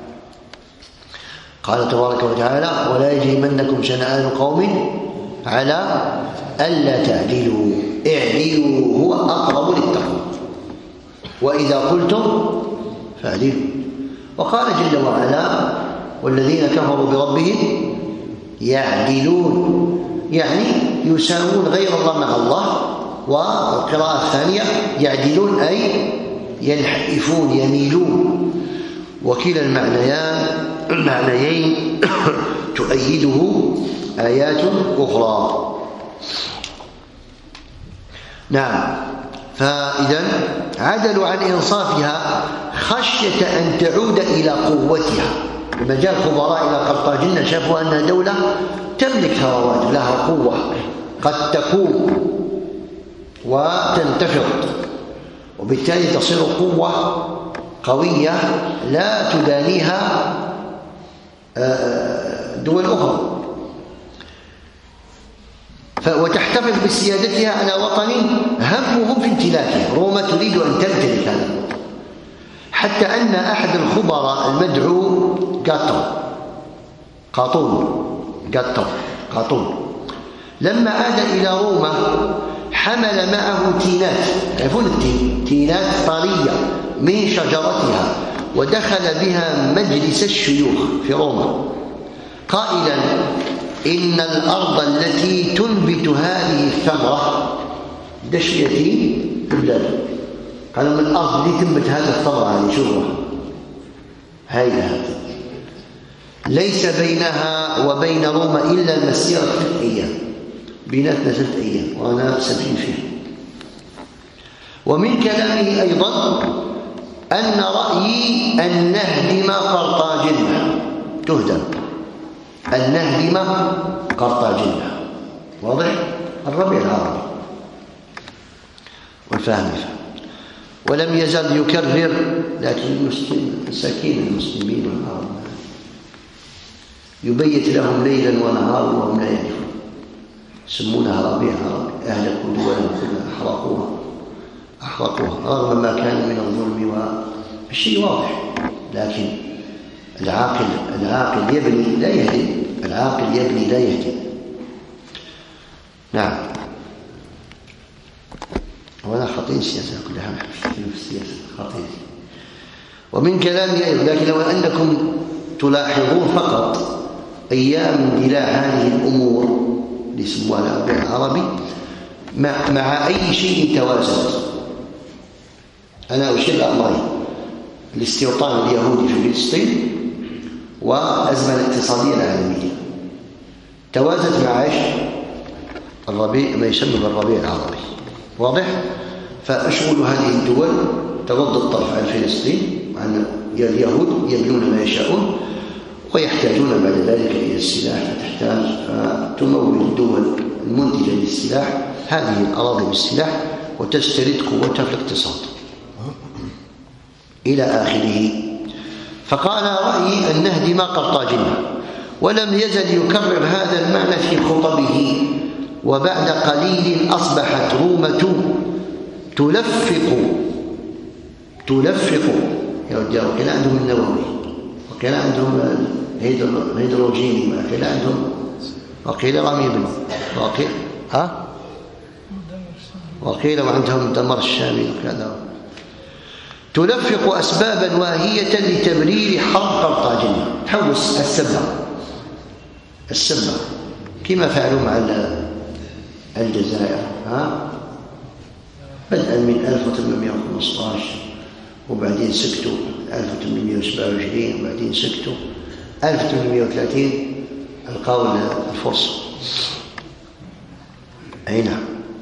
قال تبارك وتعالى: ولا يجرمنكم شنآن قوم على ألا تعدلوا اعدلوا هو أقرب للتقوى وإذا قلتم فاعدلوا. وقال جل وعلا: والذين كفروا بربهم يعدلون، يعني يساوون غير الله مع الله. والقراءة الثانية يعدلون أي ينحرفون يميلون، وكلا المعنيان المعنيين تؤيده آيات أخرى. نعم، فإذا عدلوا عن إنصافها خشية أن تعود إلى قوتها. لما جاء الخبراء إلى قرطاجنة شافوا أنها دولة تملك ثروات، لها قوة، قد تقوم وتنتفض، وبالتالي تصير قوة قوية لا تدانيها دول أخرى، وتحتفظ بسيادتها على وطن همهم في امتلاكه. روما تريد أن تمتلك هذا الوطن، حتى أن أحد الخبراء المدعو قاطون قاطون قاطون قاطون لما عاد إلى روما حمل معه تينات، تعرفون التين؟ تينات طرية من شجرتها، ودخل بها مجلس الشيوخ في روما قائلا: إن الأرض التي تنبت هذه الثمرة دشيتي البلاد. قالوا: من الأرض التي تنبت هذه الثمرة هذه شوفوا هذه ليس بينها وبين روما إلا مسيرة ثلاث أيام، بيناتنا ثلاث أيام وأنا سفين فيها. ومن كلامه أيضا أن رأيي أن نهدم قرطاجنة، تهدم، أن نهدم قرطاجنة. واضح؟ الربيع العربي والفهم فهم. ولم يزل يكرر، لكن المسلم مساكين المسلمين والعرب يبيت لهم ليلا ونهارا وهم لا يعرفون، يسمونها ربيع عربي. أهلكوا دولهم كلها، أحرقوها أحرقوها رغم ما كان من الظلم والشيء واضح. لكن العاقل العاقل يبني لا يهدم، العاقل يبني لا يهدم. نعم. وأنا خطير السياسة كلها، نحن في السياسة خطير. ومن كلامي أيضا، لكن لو أنكم تلاحظون فقط أيام اندلاع هذه الأمور اللي يسموها الربيع العربي مع, مع أي شيء توازنت. أنا أشير أمرين: الاستيطان اليهودي في فلسطين والأزمة الاقتصادية العالمية توازت مع ايش؟ الربيع، ما يسمى بالربيع العربي. واضح؟ فأشغل هذه الدول تغض الطرف عن فلسطين وعن اليهود، يبنون ما يشاءون ويحتاجون بعد ذلك إلى السلاح، فتحتاج فتمول الدول المنتجة للسلاح هذه الأراضي بالسلاح وتسترد قوتها في الاقتصاد إلى آخره. فقال: رأيي أن نهدم قرطاجنة. ولم يزل يكرر هذا المعنى في خطبه. وبعد قليل أصبحت رومة تلفق تلفق يا رجال، وكان عندهم النووي، وكان عندهم الهيدروجيني، وكان عندهم وقيل رمي بن وقيل ها وقيل وعندهم الدمر الشامي وكذا. تلفق أسبابا واهية لتبرير حرب قرطاجنة، تحوس السبة السبة كما فعلوا مع الجزائر، ها بدءا من ألف وثمانمائة وخمسة عشر وبعدين سكتوا ألف وثمانمائة وسبعة وعشرين وبعدين سكتوا ألف وثمانمائة وثلاثين القوا الفرصة. أي نعم.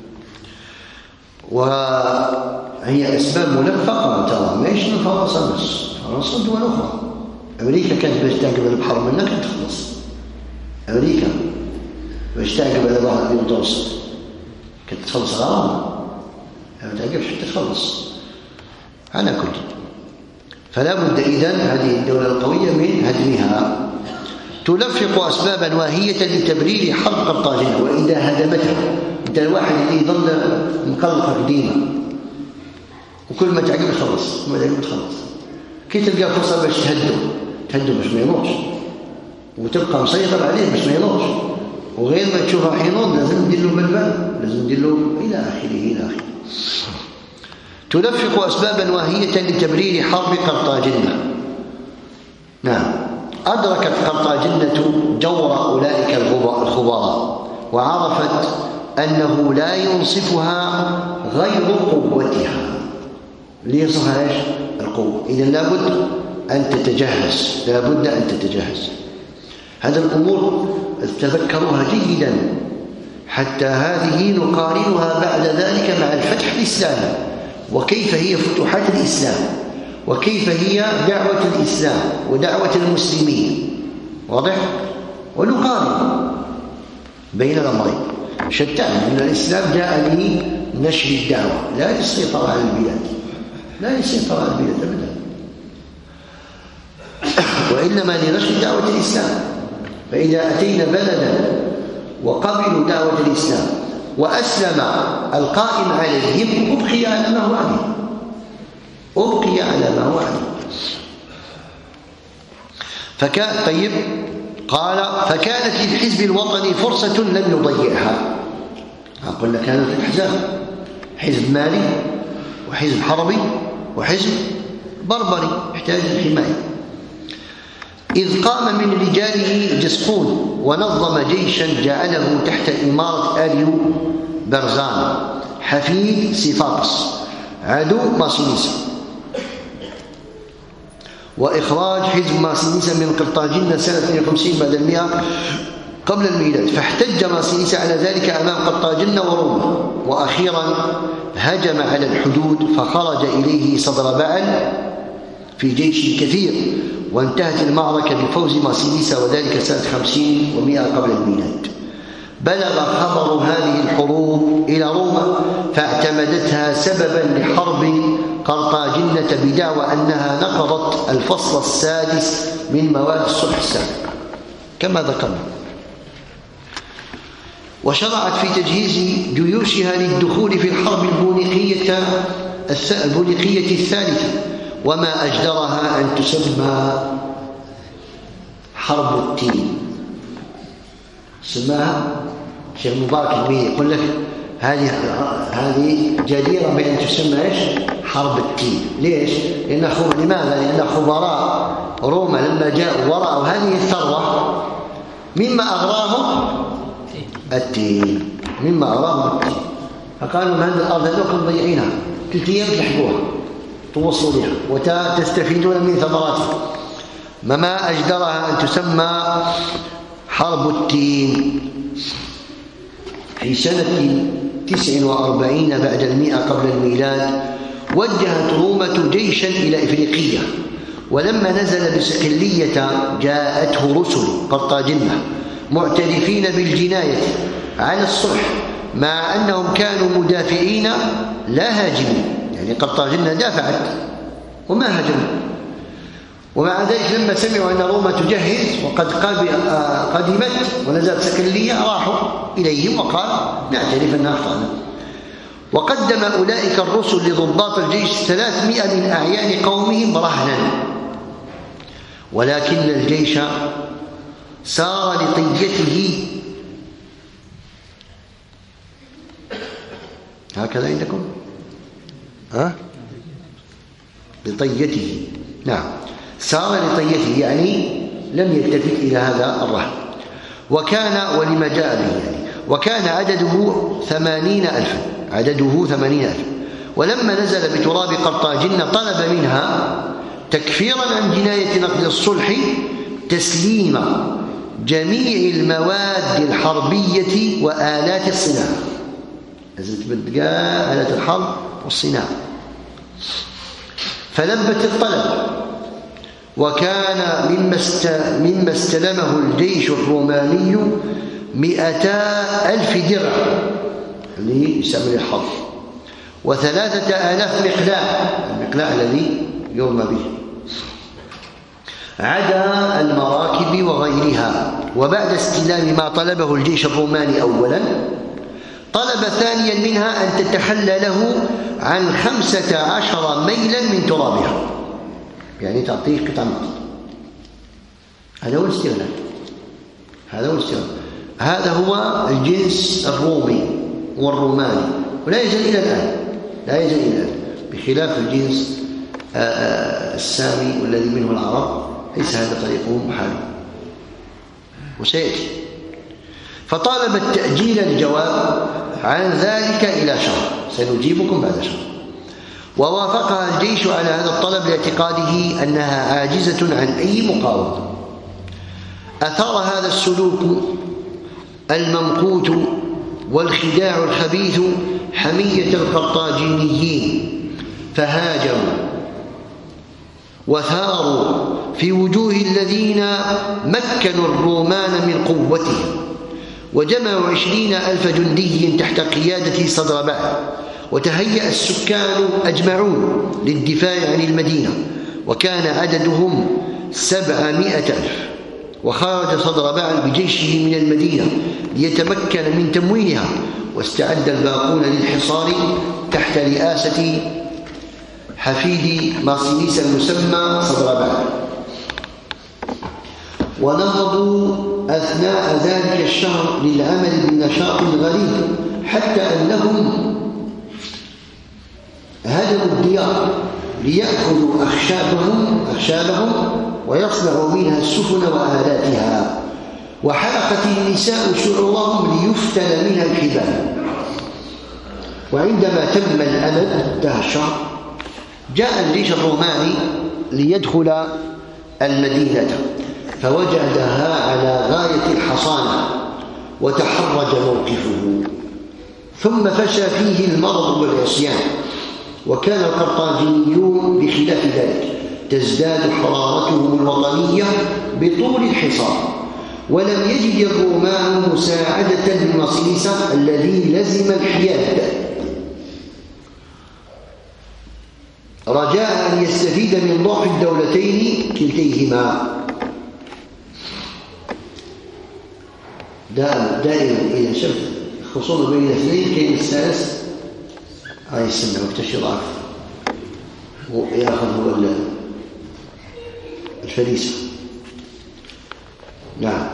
وهي أسباب ملفقة ترى، ماهيش من فرنسا بس، فرنسا دول أخرى. أمريكا كانت باش تعقب البحر منها كانت تخلص، أمريكا باش تعقب على بحر المتوسط كانت تخلص غرامة، ما تعقبش حتى تخلص على كل. فلا بد إذن هذه الدولة القوية من هدمها. تلفق أسبابا واهية لتبرير حرب قرطاجنة، وإذا هدمتها أنت الواحد اللي يظل مقلقك ديما وكل ما تعقب تخلص، ما تعقب تخلص، كي تلقى فرصة باش تهدو تهدو باش ما ينوضش وتبقى مسيطر عليه باش ما ينوضش، وغير ما تشوفه حينوض لازم ندير له بالبال، لازم ندير له إلى آخره إلى آخره. تلفق أسبابا واهية لتبرير حرب قرطاجنة. نعم. أدركت قرطاجنة جور أولئك الخبراء، وعرفت أنه لا ينصفها غير قوتها. ليصفها إيش؟ القوة. إذن لابد أن تتجهز، لا بد أن تتجهز. هذه الأمور تذكروها جيدا، حتى هذه نقارنها بعد ذلك مع الفتح الإسلامي، وكيف هي فتوحات الإسلام، وكيف هي دعوة الإسلام ودعوة المسلمين. واضح؟ ونقارن بين الأمرين. شتان أن الإسلام جاء لنشر الدعوة لا للسيطرة على البلاد، لا للسيطرة على البلاد أبدا، وإنما لنشر دعوة الإسلام. فإذا أتينا بلدا وقبلوا دعوة الإسلام وأسلم القائم عليهم، أبقي على ما هو عليه، أبقي على ما هو عليه. فكان طيب قال فكانت للحزب الوطني فرصة لم يضيعها. قلنا كانت الأحزاب حزب مالي وحزب حربي وحزب بربري يحتاج الحماية. إذ قام من رجاله جسقون ونظم جيشا جعله تحت إمارة آليو برزان حفيد صفاقس عدو ماسينيسا، وإخراج حزب ماسينيسا من قرطاجنة سنة اثنين وخمسين بعد المئة قبل الميلاد. فاحتج ماسينيسا على ذلك أمام قرطاجنة وروما، وأخيرا هجم على الحدود فخرج إليه صدر بعل في جيش كثير، وانتهت المعركة بفوز ماسينيسا، وذلك سنة خمسين ومئة قبل الميلاد. بلغ خبر هذه الحروب إلى روما فاعتمدتها سببا لحرب قرطاجنة بدعوى أنها نقضت الفصل السادس من مواد الصلح السابق كما ذكرنا، وشرعت في تجهيز جيوشها للدخول في الحرب البونيقية البونيقية الثالثة، وما أجدرها أن تسمى حرب التين. سماها شيخ مبارك الميري يقول لك هذه هذه جديرة بأن تسمى ايش؟ حرب التين. ليش؟ لأن خب... لماذا؟ لأن خبراء روما لما جاءوا ورأوا هذه الثروة مما أغراهم التين، مما أغراهم التين، فقالوا هذه الأرض هذوكم ضيعينها ثلاث أيام تحبوها توصلوا بها وتستفيدون من ثمراتها، مما أجدرها أن تسمى حرب التين. في سنة تسع وأربعين بعد المئة قبل الميلاد وجهت رومة جيشا إلى إفريقية، ولما نزل بسقلية جاءته رسل قرطاجنة معترفين بالجناية على الصلح، مع أنهم كانوا مدافعين لا هاجمين، يعني قرطاجنة دافعت وما هاجموا. ومع ذلك لما سمعوا أن روما تجهز وقد قدمت ونزلت سقلية راحوا إليهم وقال نعترف أننا أخطأنا. وقدم أولئك الرسل لضباط الجيش ثلاثمائة من أعيان قومهم رهنا، ولكن الجيش سار لطيته. هكذا عندكم؟ ها؟ لطيته، نعم، سار لطيته يعني لم يلتفت إلى هذا الرهن. وكان ولما جاء به يعني وكان عدده ثمانين ألفا عدده ثمانين ألفا ولما نزل بتراب قرطاجنة طلب منها تكفيرا عن جناية نقض الصلح تسليم جميع المواد الحربية وآلات الصناعة. لازم تبدأ آلات الحرب والصناعة. فلبت الطلب، وكان مما مما استلمه الجيش الروماني مئتا ألف درع اللي يستعمل الحرب، وثلاثة آلاف مقلاع، المقلاع الذي يرمى به، عدا المراكب وغيرها. وبعد استلام ما طلبه الجيش الروماني أولا، طلب ثانيا منها أن تتحلى له عن خمسة عشر ميلا من ترابها، يعني تعطيه قطع الأرض. هذا هو الاستغلال، هذا هو الاستغلال، هذا هو الجنس الرومي والروماني، ولا يزال إلى الآن، لا يزال إلى الآن، بخلاف الجنس السامي والذي منه العرب ليس هذا طريقهم وحاله، وسيأتي. فطالب التأجيل الجواب عن ذلك إلى شهر، سنجيبكم بعد شهر. ووافقها الجيش على هذا الطلب لاعتقاده أنها عاجزة عن أي مقاومة. أثار هذا السلوك الممقوت والخداع الخبيث حمية القرطاجينيين، فهاجموا وثاروا في وجوه الذين مكنوا الرومان من قوتهم، وجمعوا عشرين ألف جندي تحت قيادة صدربعل، وتهيأ السكان أجمعون للدفاع عن المدينة، وكان عددهم سبعمائة ألف. وخرج صدربعل بجيشه من المدينة ليتمكن من تموينها، واستعد الباقون للحصار تحت رئاسة حفيد مارسيليس المسمى صدربعل. ونهضوا أثناء ذلك الشهر للعمل بنشاط غريب، حتى أنهم هدموا الديار ليأخذوا أخشابهم, أخشابهم ويصنعوا منها السفن وآلاتها، وحلقت النساء شعورهم ليفتن منها الحبال. وعندما تم الأمد انتهى الشهر، جاء الجيش الروماني ليدخل المدينة، فوجدها على غاية الحصانة وتحرج موقفه، ثم فشى فيه المرض والعصيان. وكان القرطاجينيون بخلاف ذلك تزداد حرارتهم الوطنية بطول الحصار، ولم يجد الرومان مساعدة لمارسيليس الذي لزم الحياد، رجاء أن يستفيد من ضعف الدولتين كلتيهما. دائما دائما إذا شفت خصومة بين اثنين كي يستأنس هاي السنة وقت الشراف ويأخذ هو الفريسة. نعم.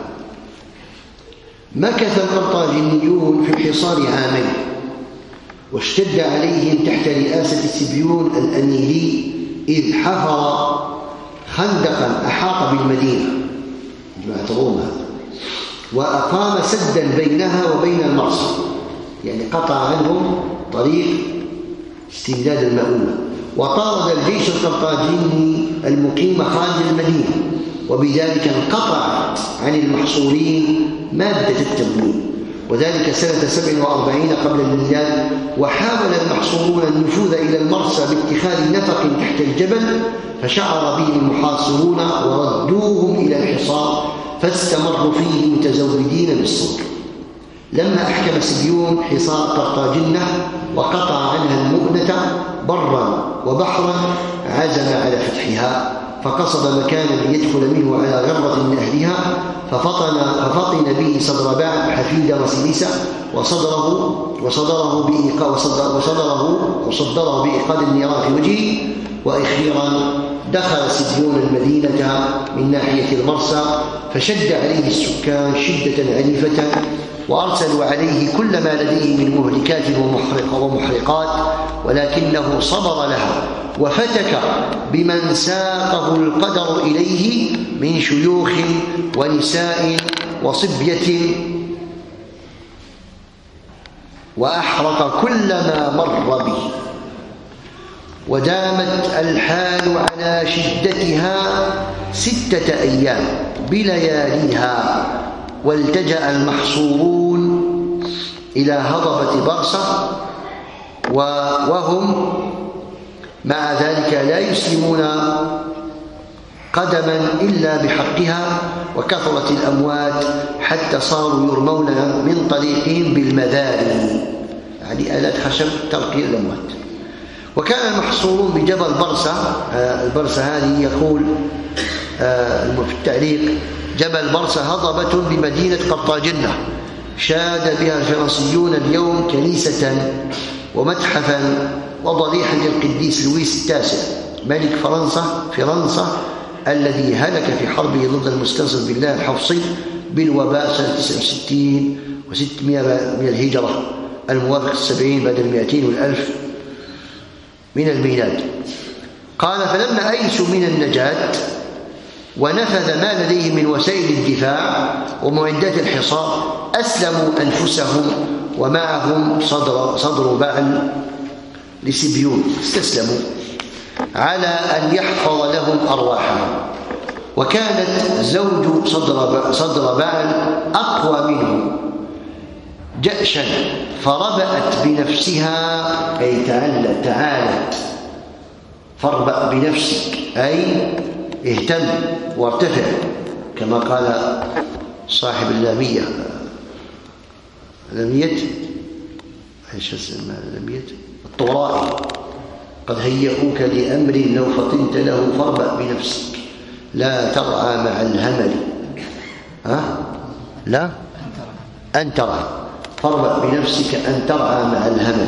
مكث القرطاجينيون في الحصار عامين، واشتد عليهم تحت رئاسة سبيون الأنيلي، إذ حفر خندقا أحاط بالمدينة جماعة، وأقام سدا بينها وبين المرصد، يعني قطع عنهم طريق استمداد المؤونة، وطارد الجيش القرطاجيني المقيم خارج المدينة، وبذلك انقطعت عن المحصورين مادة التموين، وذلك سنة سبع وأربعين قبل الميلاد. وحاول المحصورون النفوذ إلى المرسى باتخاذ نفق تحت الجبل، فشعر به المحاصرون وردوهم إلى الحصار، فاستمروا فيه متزودين بالصبر. لما أحكم سبيون حصار قرطاجنة وقطع عنها المؤنة برا وبحرا، عزم على فتحها، فقصد مكانا ليدخل منه على غرة من أهلها، ففطن, ففطن به صدربعل حفيد مارسيليس وصدره وصدره بإيقاظ وصدره وصدره وصدره بإيقاظ النيران في وجهه. وأخيرا دخل سبيون المدينة من ناحية المرسى، فشد عليه السكان شدة عنيفة، وأرسلوا عليه كل ما لديه من مهلكات ومحرقات، ولكنه صبر لها وفتك بمن ساقه القدر إليه من شيوخ ونساء وصبية، وأحرق كل ما مر به. ودامت الحال على شدتها ستة أيام بلياليها، والتجأ المحصورون إلى هضبة برصة، وهم مع ذلك لا يسلمون قدما إلا بحقها، وكثرت الأموات حتى صاروا يرمون من طريقهم بالمذاري، يعني آلات خشب ترقي الأموات. وكان المحصورون بجبل برصة، البرصة هذه يقول في التعليق: جبل برصة هضبة بمدينة قرطاجنة، شاد بها الفرنسيون اليوم كنيسة ومتحفا وضريحا للقديس لويس التاسع ملك فرنسا فرنسا الذي هلك في حربه ضد المستنصر بالله الحفصي بالوباء سنة تسعة وستين وستمائة من الهجرة، الموافق السبعين بعد المئتين والألف من الميلاد. قال: فلما أيسوا من النجاة ونفذ ما لديهم من وسائل الدفاع ومعدات الحصار، أسلموا أنفسهم ومعهم صدر, صدر بعل لسبيون استسلموا على أن يحفظ لهم أرواحهم. وكانت زوج صدر صدر بعل أقوى منه جأشا، فربأت بنفسها أي تعالت تعالت فاربأ بنفسك أي اهتم وارتفع، كما قال صاحب اللامية لامية ايش اسمها لامية الطغرائي: قد هيئوك لأمر لو فطنت له فاربأ بنفسك لا ترعى مع الهمل. ها؟ لا أن ترعى، فاربأ بنفسك أن ترعى مع الهمل،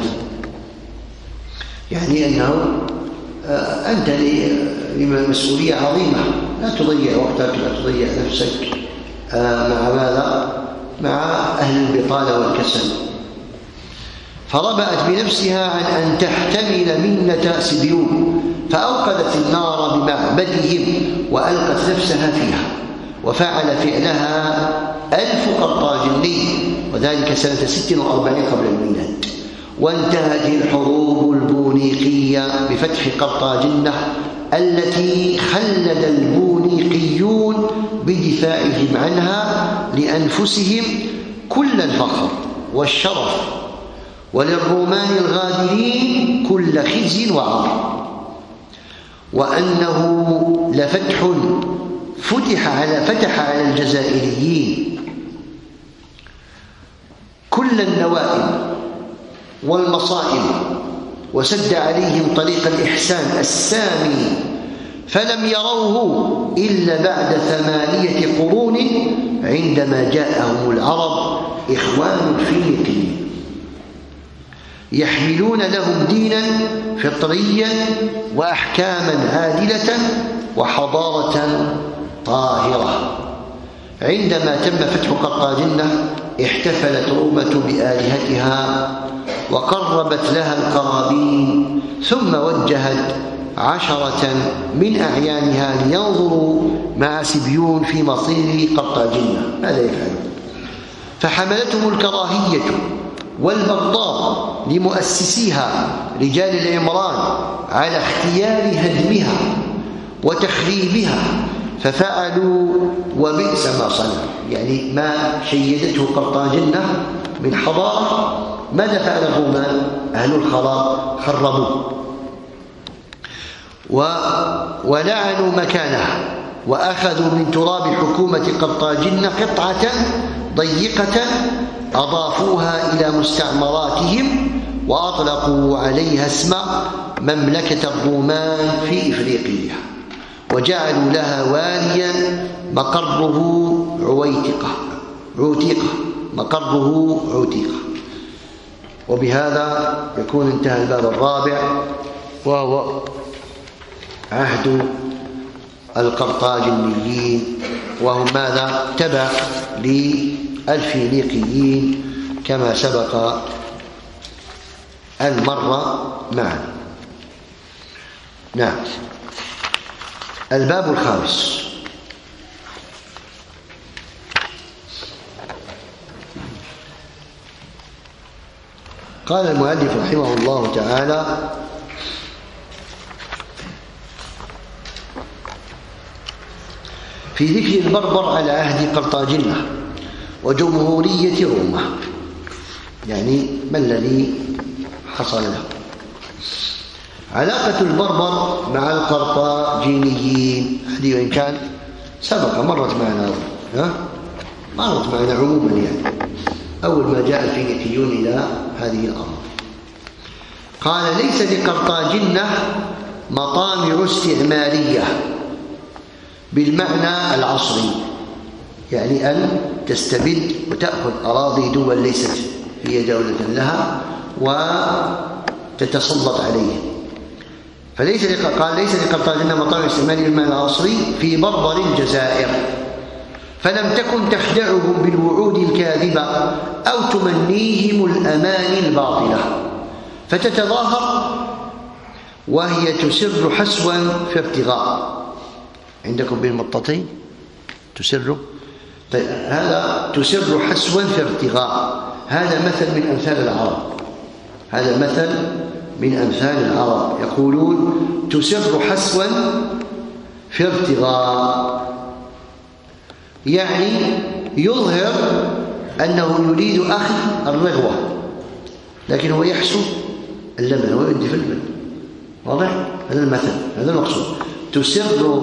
يعني أنه أنت لمسؤولية عظيمة، لا تضيع وقتك، لا تضيع نفسك مع ماذا؟ مع أهل البطالة والكسل. فربأت بنفسها عن أن تحتمل منة سبيون، فأوقدت النار بمعبدهم وألقت نفسها فيها، وفعل فعلها ألف قرطاجني، وذلك سنة ست وأربعين قبل الميلاد. وانتهت الحروب البونيقية بفتح قرطاجنة التي خلد البونيقيون بدفاعهم عنها لأنفسهم كل الفخر والشرف، وللرومان الغادرين كل خزي وعار، وأنه لفتح فتح على فتح على الجزائريين كل النوائب والمصائب، وسد عليهم طريق الإحسان السامي، فلم يروه إلا بعد ثمانية قرون عندما جاءهم العرب إخوان الفينيقيين يحملون لهم دينا فطريا وأحكاما عادلة وحضارة طاهرة. عندما تم فتح قرطاجنة احتفلت رومة بآلهتها وقربت لها القرابين، ثم وجهت عشرة من أعيانها لينظروا مع سبيون في مصير قرطاجنة ماذا يفعلون، فحملتهم الكراهية والبغضاء لمؤسسيها رجال العمران على اختيار هدمها وتخريبها، ففعلوا وبئس ما صنعوا. يعني ما شيدته قرطاجنة من حضارة، ماذا فعل الرومان؟ أهل الخراب خربوه ولعنوا مكانها، وأخذوا من تراب حكومة قرطاجنة قطعة ضيقة أضافوها إلى مستعمراتهم، وأطلقوا عليها اسم مملكة الرومان في إفريقيا، وجعلوا لها واليا مقره عويتقة عوتيقة مقره عوتيقة. وبهذا يكون انتهى الباب الرابع، وهو عهد القرطاجنيين، وهم ماذا؟ تبع للفينيقيين كما سبق المرة معنا. نعم. الباب الخامس: قال المؤلف رحمه الله تعالى: في ذكر البربر على عهد قرطاجنة وجمهورية روما، يعني ما الذي حصل له. علاقة البربر مع القرطاجينيين هذه وإن كان سبق مرت معنا ها مرت معنا عموما، يعني أول ما جاء الفينيقيون إلى هذه الأرض. قال: ليس لقرطاجنة مطامع استعمارية بالمعنى العصري، يعني أن تستبد وتأخذ أراضي دول ليست هي دولة لها وتتسلط عليها. فليس قال ليس لقرطاجنة مطامع استعمارية بالمعنى العصري في بربر الجزائر، فلم تكن تخدعهم بالوعود الكاذبة أو تمنيهم الأماني الباطلة، فتتظاهر وهي تسر حسوا في ابتغاء. عندكم بين مطتين تسر، طيب هذا تسر حسوا في ابتغاء، هذا مثل من أمثال العرب، هذا مثل من أمثال العرب. يقولون تسر حسوا في ارتغاء، يعني يظهر أنه يريد أخذ الرغوة لكن هو يحسو اللبن ويؤدي في اللبن. واضح؟ هذا المثل، هذا المقصود. تسر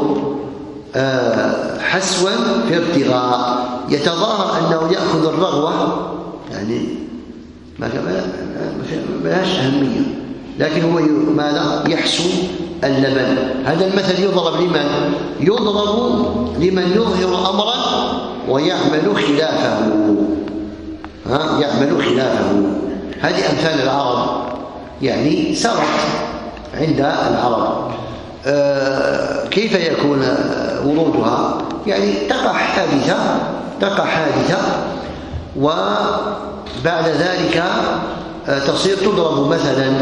حسوا في ارتغاء، يتظاهر أنه يأخذ الرغوة، يعني ما لهاش أهمية، لكن هو ماذا؟ يحسو اللبن. هذا المثل يضرب لمن؟ يضرب لمن يظهر أمرا ويعمل خلافه. ها؟ يعمل خلافه. هذه أمثال العرب، يعني سرت عند العرب. آه كيف يكون ورودها؟ يعني تقع حادثة تقع حادثة وبعد ذلك تصير تضرب مثلا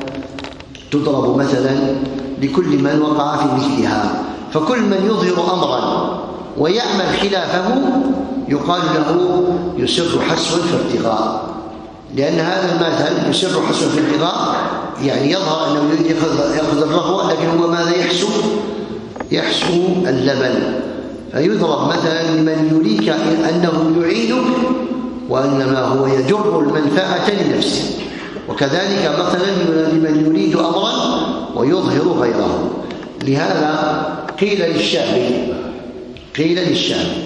تضرب مثلا لكل من وقع في مثلها. فكل من يظهر أمرا ويعمل خلافه يقال له يسر حسوا في ارتغاء، لأن هذا المثل يسر حسوا في ارتغاء يعني يظهر أنه يأخذ الرغوة لكن هو ماذا؟ يحسو يحسو اللبن. فيضرب مثلا لمن يريك أنه يعينك وإنما هو يجر المنفعة لنفسه، وكذلك مثلا لمن يريد أمرا ويظهر غيره. لهذا قيل للشعبي قيل للشعبي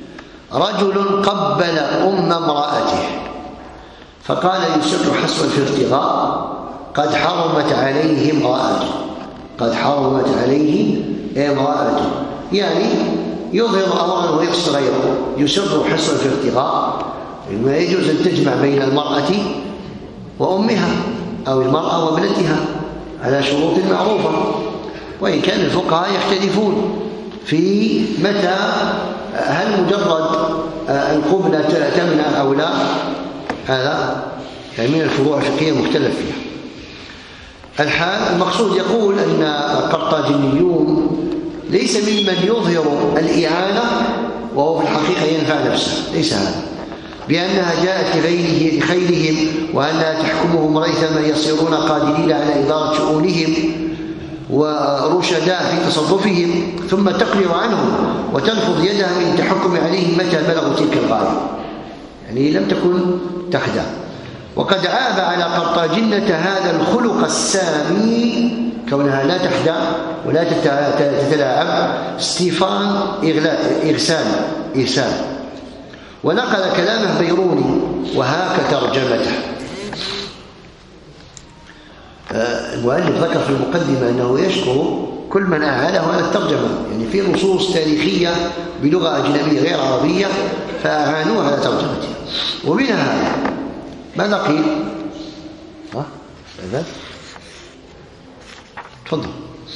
رجل قبل أم امرأته فقال يسر حسوا في ارتغاء قد حرمت عليه امرأته قد حرمت عليه امرأته، يعني يظهر أمرا ويقص غيره. يسر حسوا في ارتغاء، ما يجوز أن تجمع بين المرأة وأمها أو المرأة وابنتها على شروط معروفة، وإن كان الفقهاء يختلفون في متى، هل مجرد القبلة تمنع أو لا؟ هذا يعني من الفروع الفقهية مختلف فيها. الحال المقصود يقول أن القرطاجنيون ليس ممن يظهر الإعانة وهو في الحقيقة ينفع نفسه، ليس هذا، بأنها جاءت لغيره لخيرهم وأنها تحكمهم ريثما يصيرون قادرين على إدارة شؤونهم ورشداء في تصرفهم، ثم تقلع عنهم وتنفض يدها من التحكم عليهم متى بلغوا تلك الغاية، يعني لم تكن تخدع. وقد عاب على قرطاجنة هذا الخلق السامي كونها لا تخدع ولا تتلاعب ستيفان إغسال إرسال، ونقل كلامه بيروني وهاك ترجمته. المؤلف ذكر في المقدمة أنه يشكر كل من أعانه على الترجمة، يعني في نصوص تاريخية بلغة أجنبية غير عربية فأعانوه على ترجمته. ومنها هذا ماذا قيل؟ ها؟ ماذا؟ تفضل.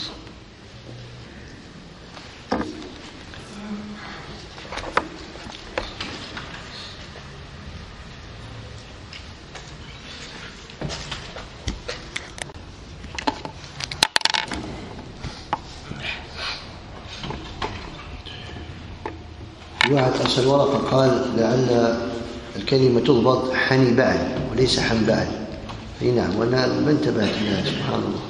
واحد أرسل ورقة قال لعل الكلمة تضبط حنبعل وليس حنبعل. اي نعم، وانا ما انتبهت لها سبحان الله،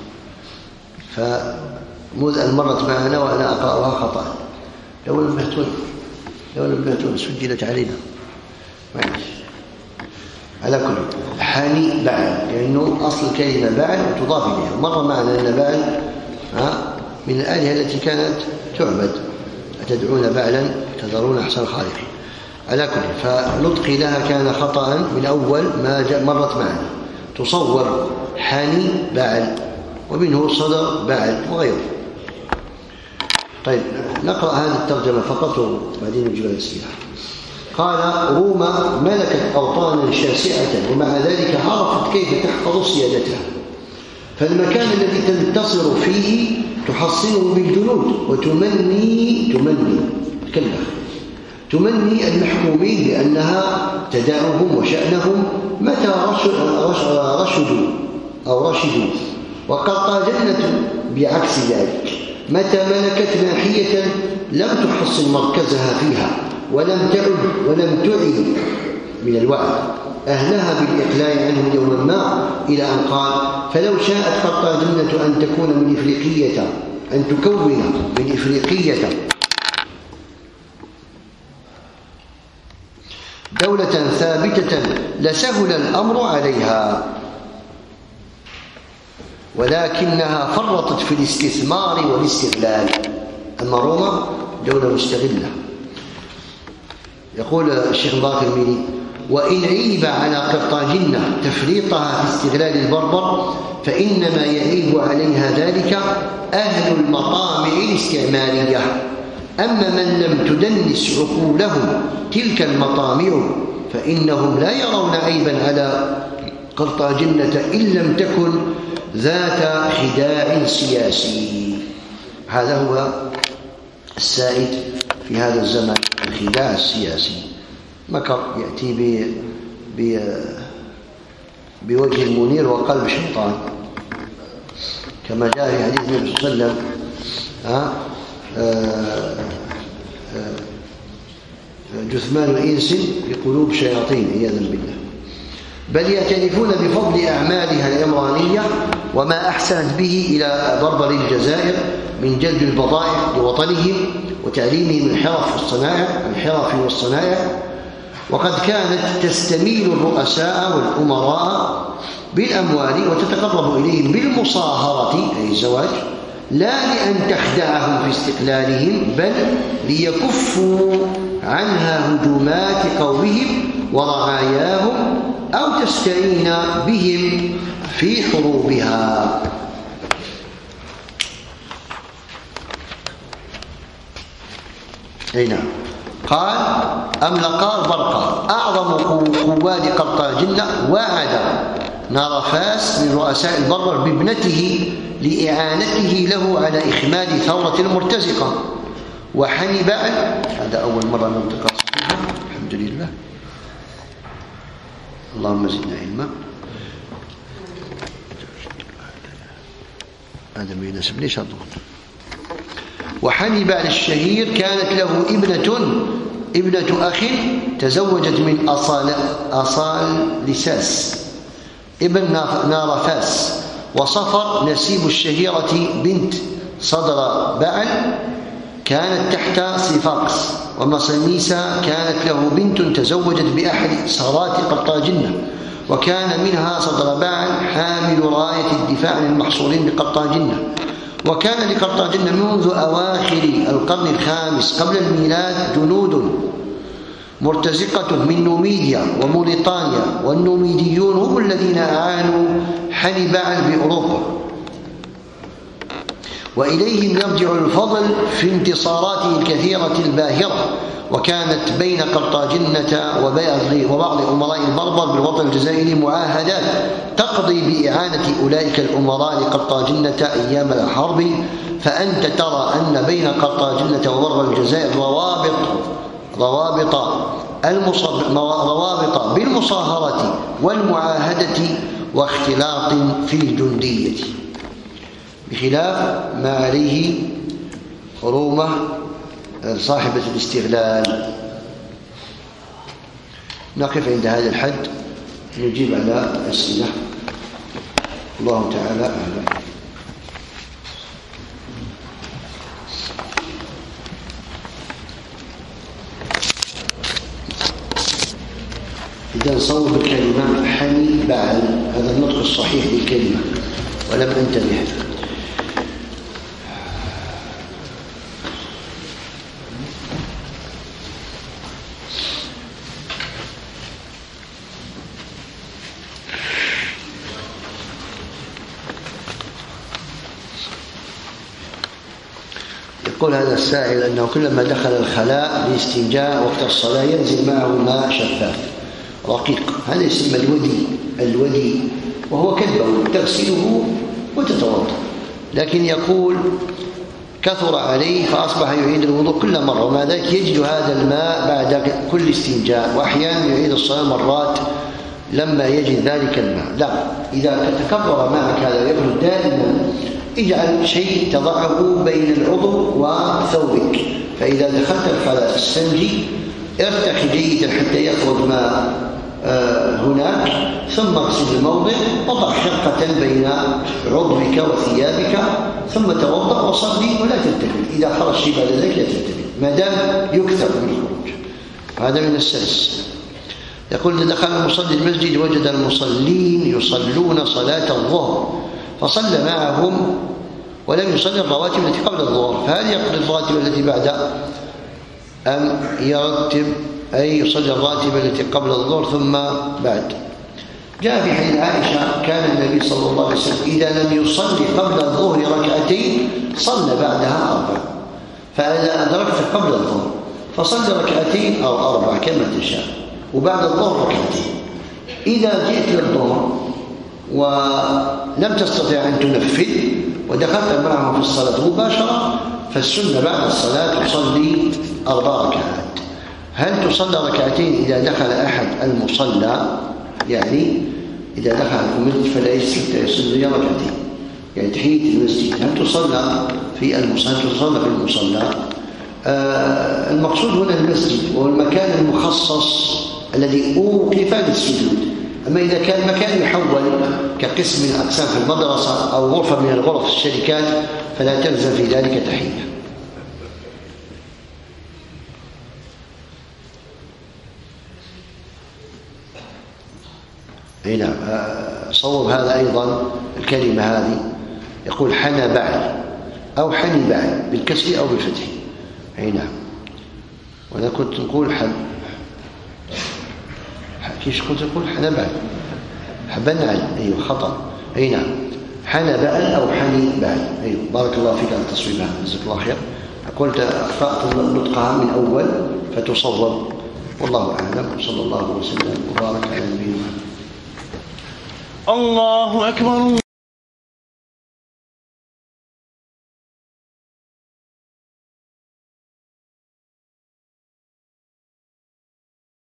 فمذ أن مرت معنا وانا اقراها خطأ. لو نبهتون لو نبهتون سجلت علينا معلش. على كل حنبعل لانه اصل الكلمة بعل وتضاف اليها. مر معنا ان بعل من الآلهة التي كانت تعبد، أتدعون بعلا تذرون أحسن الخالقين. على كل فنطقي لها كان خطأ من أول ما مرت معنا، تصور حاني بعل ومنه صدر بعل وغيره. طيب نقرأ هذه الترجمة فقط وبعدين نجيب الأسئلة. قال روما ملكت أوطانا شاسعة ومع ذلك عرفت كيف تحفظ سيادتها، فالمكان الذي تنتصر فيه تحصنه بالجنود وتمني تمني تكلف تمني المحكومين بأنها تدعهم وشأنهم متى رشدوا أو رشدوا، وقرطاجنة بعكس ذلك متى ملكت ناحية لم تحصن مركزها فيها ولم تعد ولم تعد من الوعد أهلها بالإقلاع عنهم يوما ما، إلى أن قال: فلو شاءت قرطاجنة أن تكون من إفريقية، أن تكون من إفريقية دولة ثابتة لسهل الأمر عليها، ولكنها فرطت في الاستثمار والاستغلال. أما روما دولة مستغلة. يقول الشيخ مبارك الميري: وإن عيب على قرطاجنة تفريطها في استغلال البربر، فإنما يعيب عليها ذلك أهل المطامع الاستعمارية. أما من لم تدنس عقولهم تلك المطامع فإنهم لا يرون عيبا على قرطاجنة إن لم تكن ذات خداع سياسي. هذا هو السائد في هذا الزمن، الخداع السياسي. مكر يأتي ب... ب... بوجه منير وقلب شيطان، كما جاء في حديث النبي صلى الله عليه وسلم: ها جثمان إنس في قلوب شياطين، عياذا بالله. بل يعترفون بفضل أعمالها العمرانية وما أحسنت به إلى بربر الجزائر من جلب البضائع لوطنهم وتعليمهم الحرف والصنائع الحرف والصنائع. وقد كانت تستميل الرؤساء والأمراء بالأموال وتتقرب إليهم بالمصاهرة، أي الزواج، لا لأن تخدعهم في استقلالهم، بل ليكفوا عنها هجومات قومهم ورعاياهم أو تستعين بهم في حروبها. أي نعم. قال: أملقا برقا أعظم قواد قرطاجنة وعد نارفاس من رؤساء البربر بابنته لإعانته له على إخماد ثورة المرتزقة. وحنبال، هذا أول مرة ننطق صحيحا، الحمد لله، اللهم زدنا علما. هذا ما يناسبنيش الضغط. وحنبال الشهير كانت له ابنة ابنة أخ تزوجت من أصال أصال لساس ابن نارفاس. وصفر نسيب الشهيرة بنت صدر بعل كانت تحت صفاقس. ومصنيسة كانت له بنت تزوجت بأحد سارات قرطاجنة، وكان منها صدر بعل حامل راية الدفاع عن المحصورين بقرطاجنة. وكان لقرطاجنة منذ أواخر القرن الخامس قبل الميلاد جنود مرتزقة من نوميديا وموريطانيا، والنوميديون هم الذين أعانوا حنبال بأوروبا، وإليهم يرجع الفضل في انتصاراته الكثيرة الباهرة. وكانت بين قرطاجنة وبعض أمراء البربر بالوطن الجزائري معاهدات تقضي بإعانة أولئك الأمراء لقرطاجنة أيام الحرب. فأنت ترى أن بين قرطاجنة وبربر الجزائر روابط روابط روابط بالمصاهرة والمعاهدة واختلاط في الجندية، بخلاف ما عليه روما صاحبة الاستغلال. نقف عند هذا الحد، نجيب على أسئلة. الله تعالى أعلم. إذا نصوب الكلمة حنبال، هذا النطق الصحيح للكلمة، ولم أنتبه. يقول هذا السائل أنه كلما دخل الخلاء لاستنجاء وقت الصلاة ينزل معه ماء شفاف رقيق، هذا يسمى الودي الودي وهو كالبول، تغسله وتتوضا. لكن يقول كثر عليه فأصبح يعيد الوضوء كل مرة، ومع ذلك يجد هذا الماء بعد كل استنجاء، وأحيانا يعيد الصلاة مرات لما يجد ذلك الماء. لا، إذا تكرر معك هذا ويبرد دائما، اجعل شيء تضعه بين العضو وثوبك، فإذا دخلت الخلاء تستنجي ارتخي جيدا حتى يخرج ماء هناك، ثم اغسل الموضع، وضع خرقة بين عضوك وثيابك، ثم توضأ وصلي ولا تلتفت. إذا خرج شيء بعد ذلك لا تلتفت ما دام يكثر من الخروج. هذا من السلس. يقول: إذا دخل المصلي المسجد وجد المصلين يصلون صلاة الظهر فصلى معهم ولم يصلي الرواتب التي قبل الظهر، فهل يقضي الرواتب التي بعد أم يرتب أي يصلي الراتب التي قبل الظهر ثم بعد؟ جاء في حديث عائشة: كان النبي صلى الله عليه وسلم إذا لم يصلي قبل الظهر ركعتين صلى بعدها أربع، فإذا أدركت قبل الظهر فصلي ركعتين أو أربع كما تشاء، وبعد الظهر ركعتين. إذا جئت للظهر ولم تستطيع أن تنفذ ودخلت معهم في الصلاة مباشرة، فالسنة بعد الصلاة تصلي أربع ركعات. هل تصلى ركعتين إذا دخل أحد المصلى؟ يعني إذا دخل المسجد فلا يصلي ركعتين، يعني تحية المسجد هل تصلى في المصلى؟ تصلى في المصلى. آه المقصود هنا المسجد وهو المكان المخصص الذي أوقف للسجود. أما إذا كان مكان يحول كقسم من أقسام في المدرسة أو غرفة من الغرف الشركات فلا تلزم في ذلك تحية. نعم. صوب هذا أيضا الكلمة هذه، يقول حنى بعل أو حني بعل بالكسر أو بالفتح. أي نعم. وأنا كنت نقول حب كيش كنت نقول حنى بعل حبنعل. أيوه خطأ. أي نعم. حنى بعل أو حني بعل. أيوه بارك الله فيك على التصويب هذا، جزاك الله خير. قلت أخطأت نطقها من أول فتصوب، والله أعلم. صلى الله وسلم وبارك على نبينا محمد. الله أكبر.